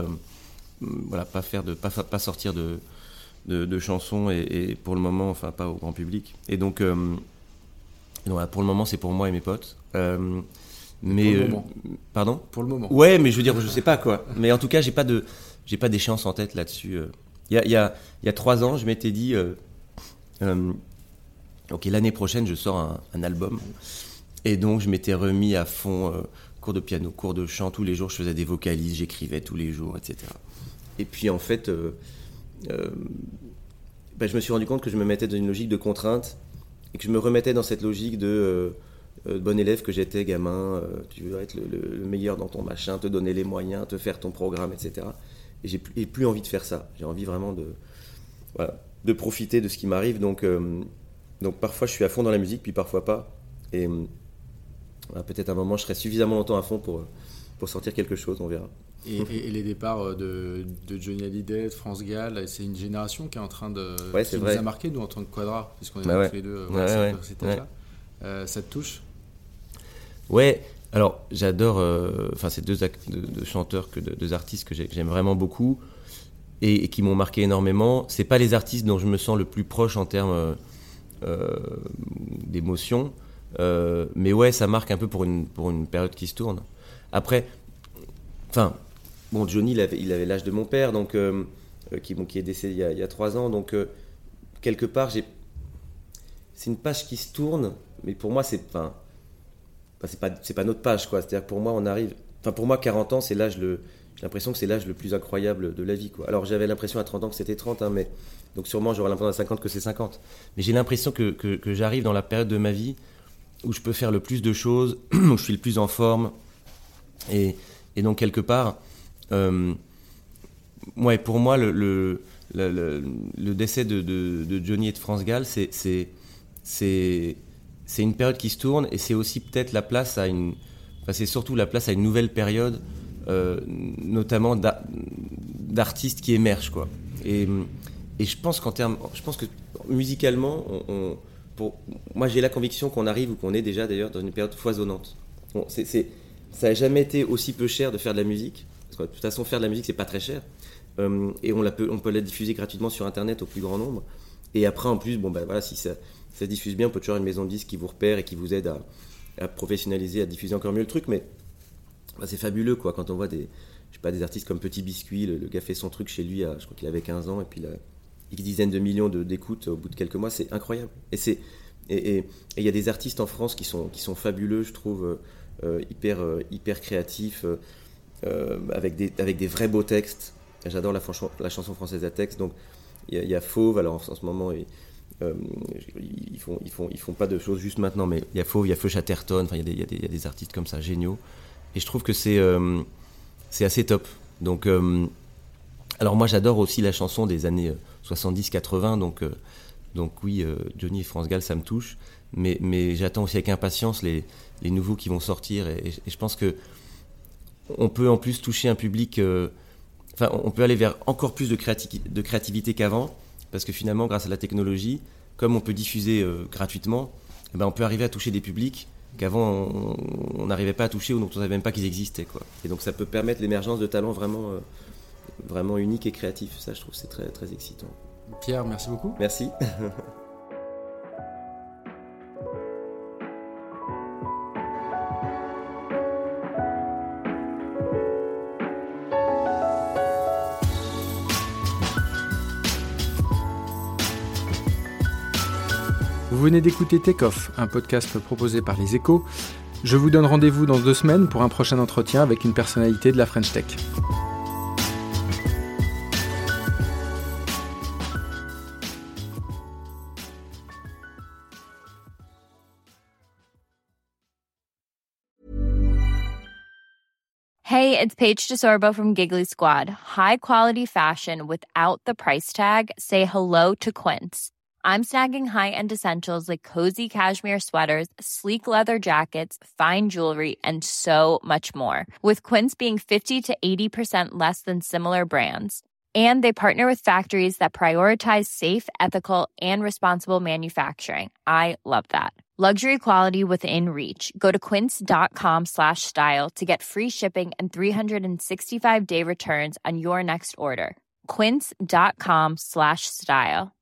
sortir de chansons et pour le moment, enfin pas au grand public. Et donc pour le moment, c'est pour moi et mes potes. Mais pour le moment. Pardon ? Pour le moment. Ouais, mais je veux dire, je sais pas quoi. Mais en tout cas, j'ai pas d'échéance en tête là-dessus. Il y a 3 ans, je m'étais dit, ok, l'année prochaine, je sors un album. Et donc, je m'étais remis à fond, cours de piano, cours de chant, tous les jours, je faisais des vocalises, j'écrivais tous les jours, etc. Et puis, en fait, je me suis rendu compte que je me mettais dans une logique de contrainte et que je me remettais dans cette logique de bon élève que j'étais gamin, tu veux être le meilleur dans ton machin, te donner les moyens, te faire ton programme, etc. Et j'ai plus envie de faire ça. J'ai envie vraiment de profiter de ce qui m'arrive. Donc parfois je suis à fond dans la musique, puis parfois pas. Et peut-être à un moment je serai suffisamment longtemps à fond pour sortir quelque chose, on verra. Et les départs de Johnny Hallyday, de France Gall, c'est une génération qui est en train de... qui nous a marqué, nous, en tant que Quadra, puisqu'on est tous les deux cet âge-là. Ça te touche ? Ouais, alors j'adore... c'est deux chanteurs, deux artistes que j'aime vraiment beaucoup et qui m'ont marqué énormément. C'est pas les artistes dont je me sens le plus proche en termes d'émotion, mais ouais, ça marque un peu pour une période qui se tourne. Après, Johnny, il avait l'âge de mon père, donc qui est décédé il y a 3 ans, donc quelque part, c'est une page qui se tourne, mais pour moi, c'est pas notre page, quoi. C'est-à-dire que pour moi, pour moi, 40 ans, j'ai l'impression que c'est l'âge le plus incroyable de la vie, quoi. Alors, j'avais l'impression à 30 ans que c'était 30, hein, mais donc sûrement, j'aurais l'impression à 50 que c'est 50. Mais j'ai l'impression que j'arrive dans la période de ma vie où je peux faire le plus de choses, où je suis le plus en forme, et donc quelque part, pour moi, le décès de Johnny et de France Gall, c'est une période qui se tourne, et c'est aussi peut-être la place c'est surtout la place à une nouvelle période, notamment d'artistes qui émergent, quoi. Et je pense que musicalement, moi j'ai la conviction qu'on arrive, ou qu'on est déjà d'ailleurs dans une période foisonnante. Ça n'a jamais été aussi peu cher de faire de la musique, parce que de toute façon faire de la musique c'est pas très cher, et on peut la diffuser gratuitement sur internet au plus grand nombre, et après en plus si ça se diffuse bien, on peut toujours avoir une maison de disques qui vous repère et qui vous aide à professionnaliser, à diffuser encore mieux le truc, mais c'est fabuleux, quoi, quand on voit des artistes comme Petit Biscuit, le gars fait son truc chez lui, je crois qu'il avait 15 ans, et puis il a X dizaines de millions d'écoutes au bout de quelques mois, c'est incroyable. Et il y a des artistes en France qui sont fabuleux, je trouve, hyper créatifs, avec des vrais beaux textes. J'adore la chanson française à texte. Donc il y a Fauve, alors en ce moment ils font pas de choses juste maintenant, mais il y a Fauve, il y a Feu Chatterton, il y a des artistes comme ça géniaux, et je trouve que c'est assez top. Donc alors moi j'adore aussi la chanson des années 70-80, donc oui, Johnny et France Gall, ça me touche, mais j'attends aussi avec impatience les nouveaux qui vont sortir, et je pense que on peut en plus toucher un public, on peut aller vers encore plus de créativité qu'avant, parce que finalement, grâce à la technologie, comme on peut diffuser gratuitement, on peut arriver à toucher des publics qu'avant on n'arrivait pas à toucher ou dont on savait même pas qu'ils existaient, quoi. Et donc ça peut permettre l'émergence de talents vraiment uniques et créatifs. Ça, je trouve, c'est très, très excitant. Pierre, merci beaucoup. Merci. Vous venez d'écouter Take Off, un podcast proposé par Les Échos. Je vous donne rendez-vous dans 2 semaines pour un prochain entretien avec une personnalité de la French Tech. Hey, it's Paige DeSorbo from Giggly Squad. High quality fashion without the price tag. Say hello to Quince. I'm snagging high-end essentials like cozy cashmere sweaters, sleek leather jackets, fine jewelry, and so much more. With Quince being 50 to 80% less than similar brands. And they partner with factories that prioritize safe, ethical, and responsible manufacturing. I love that. Luxury quality within reach. Go to quince.com/style to get free shipping and 365-day returns on your next order. Quince.com/style.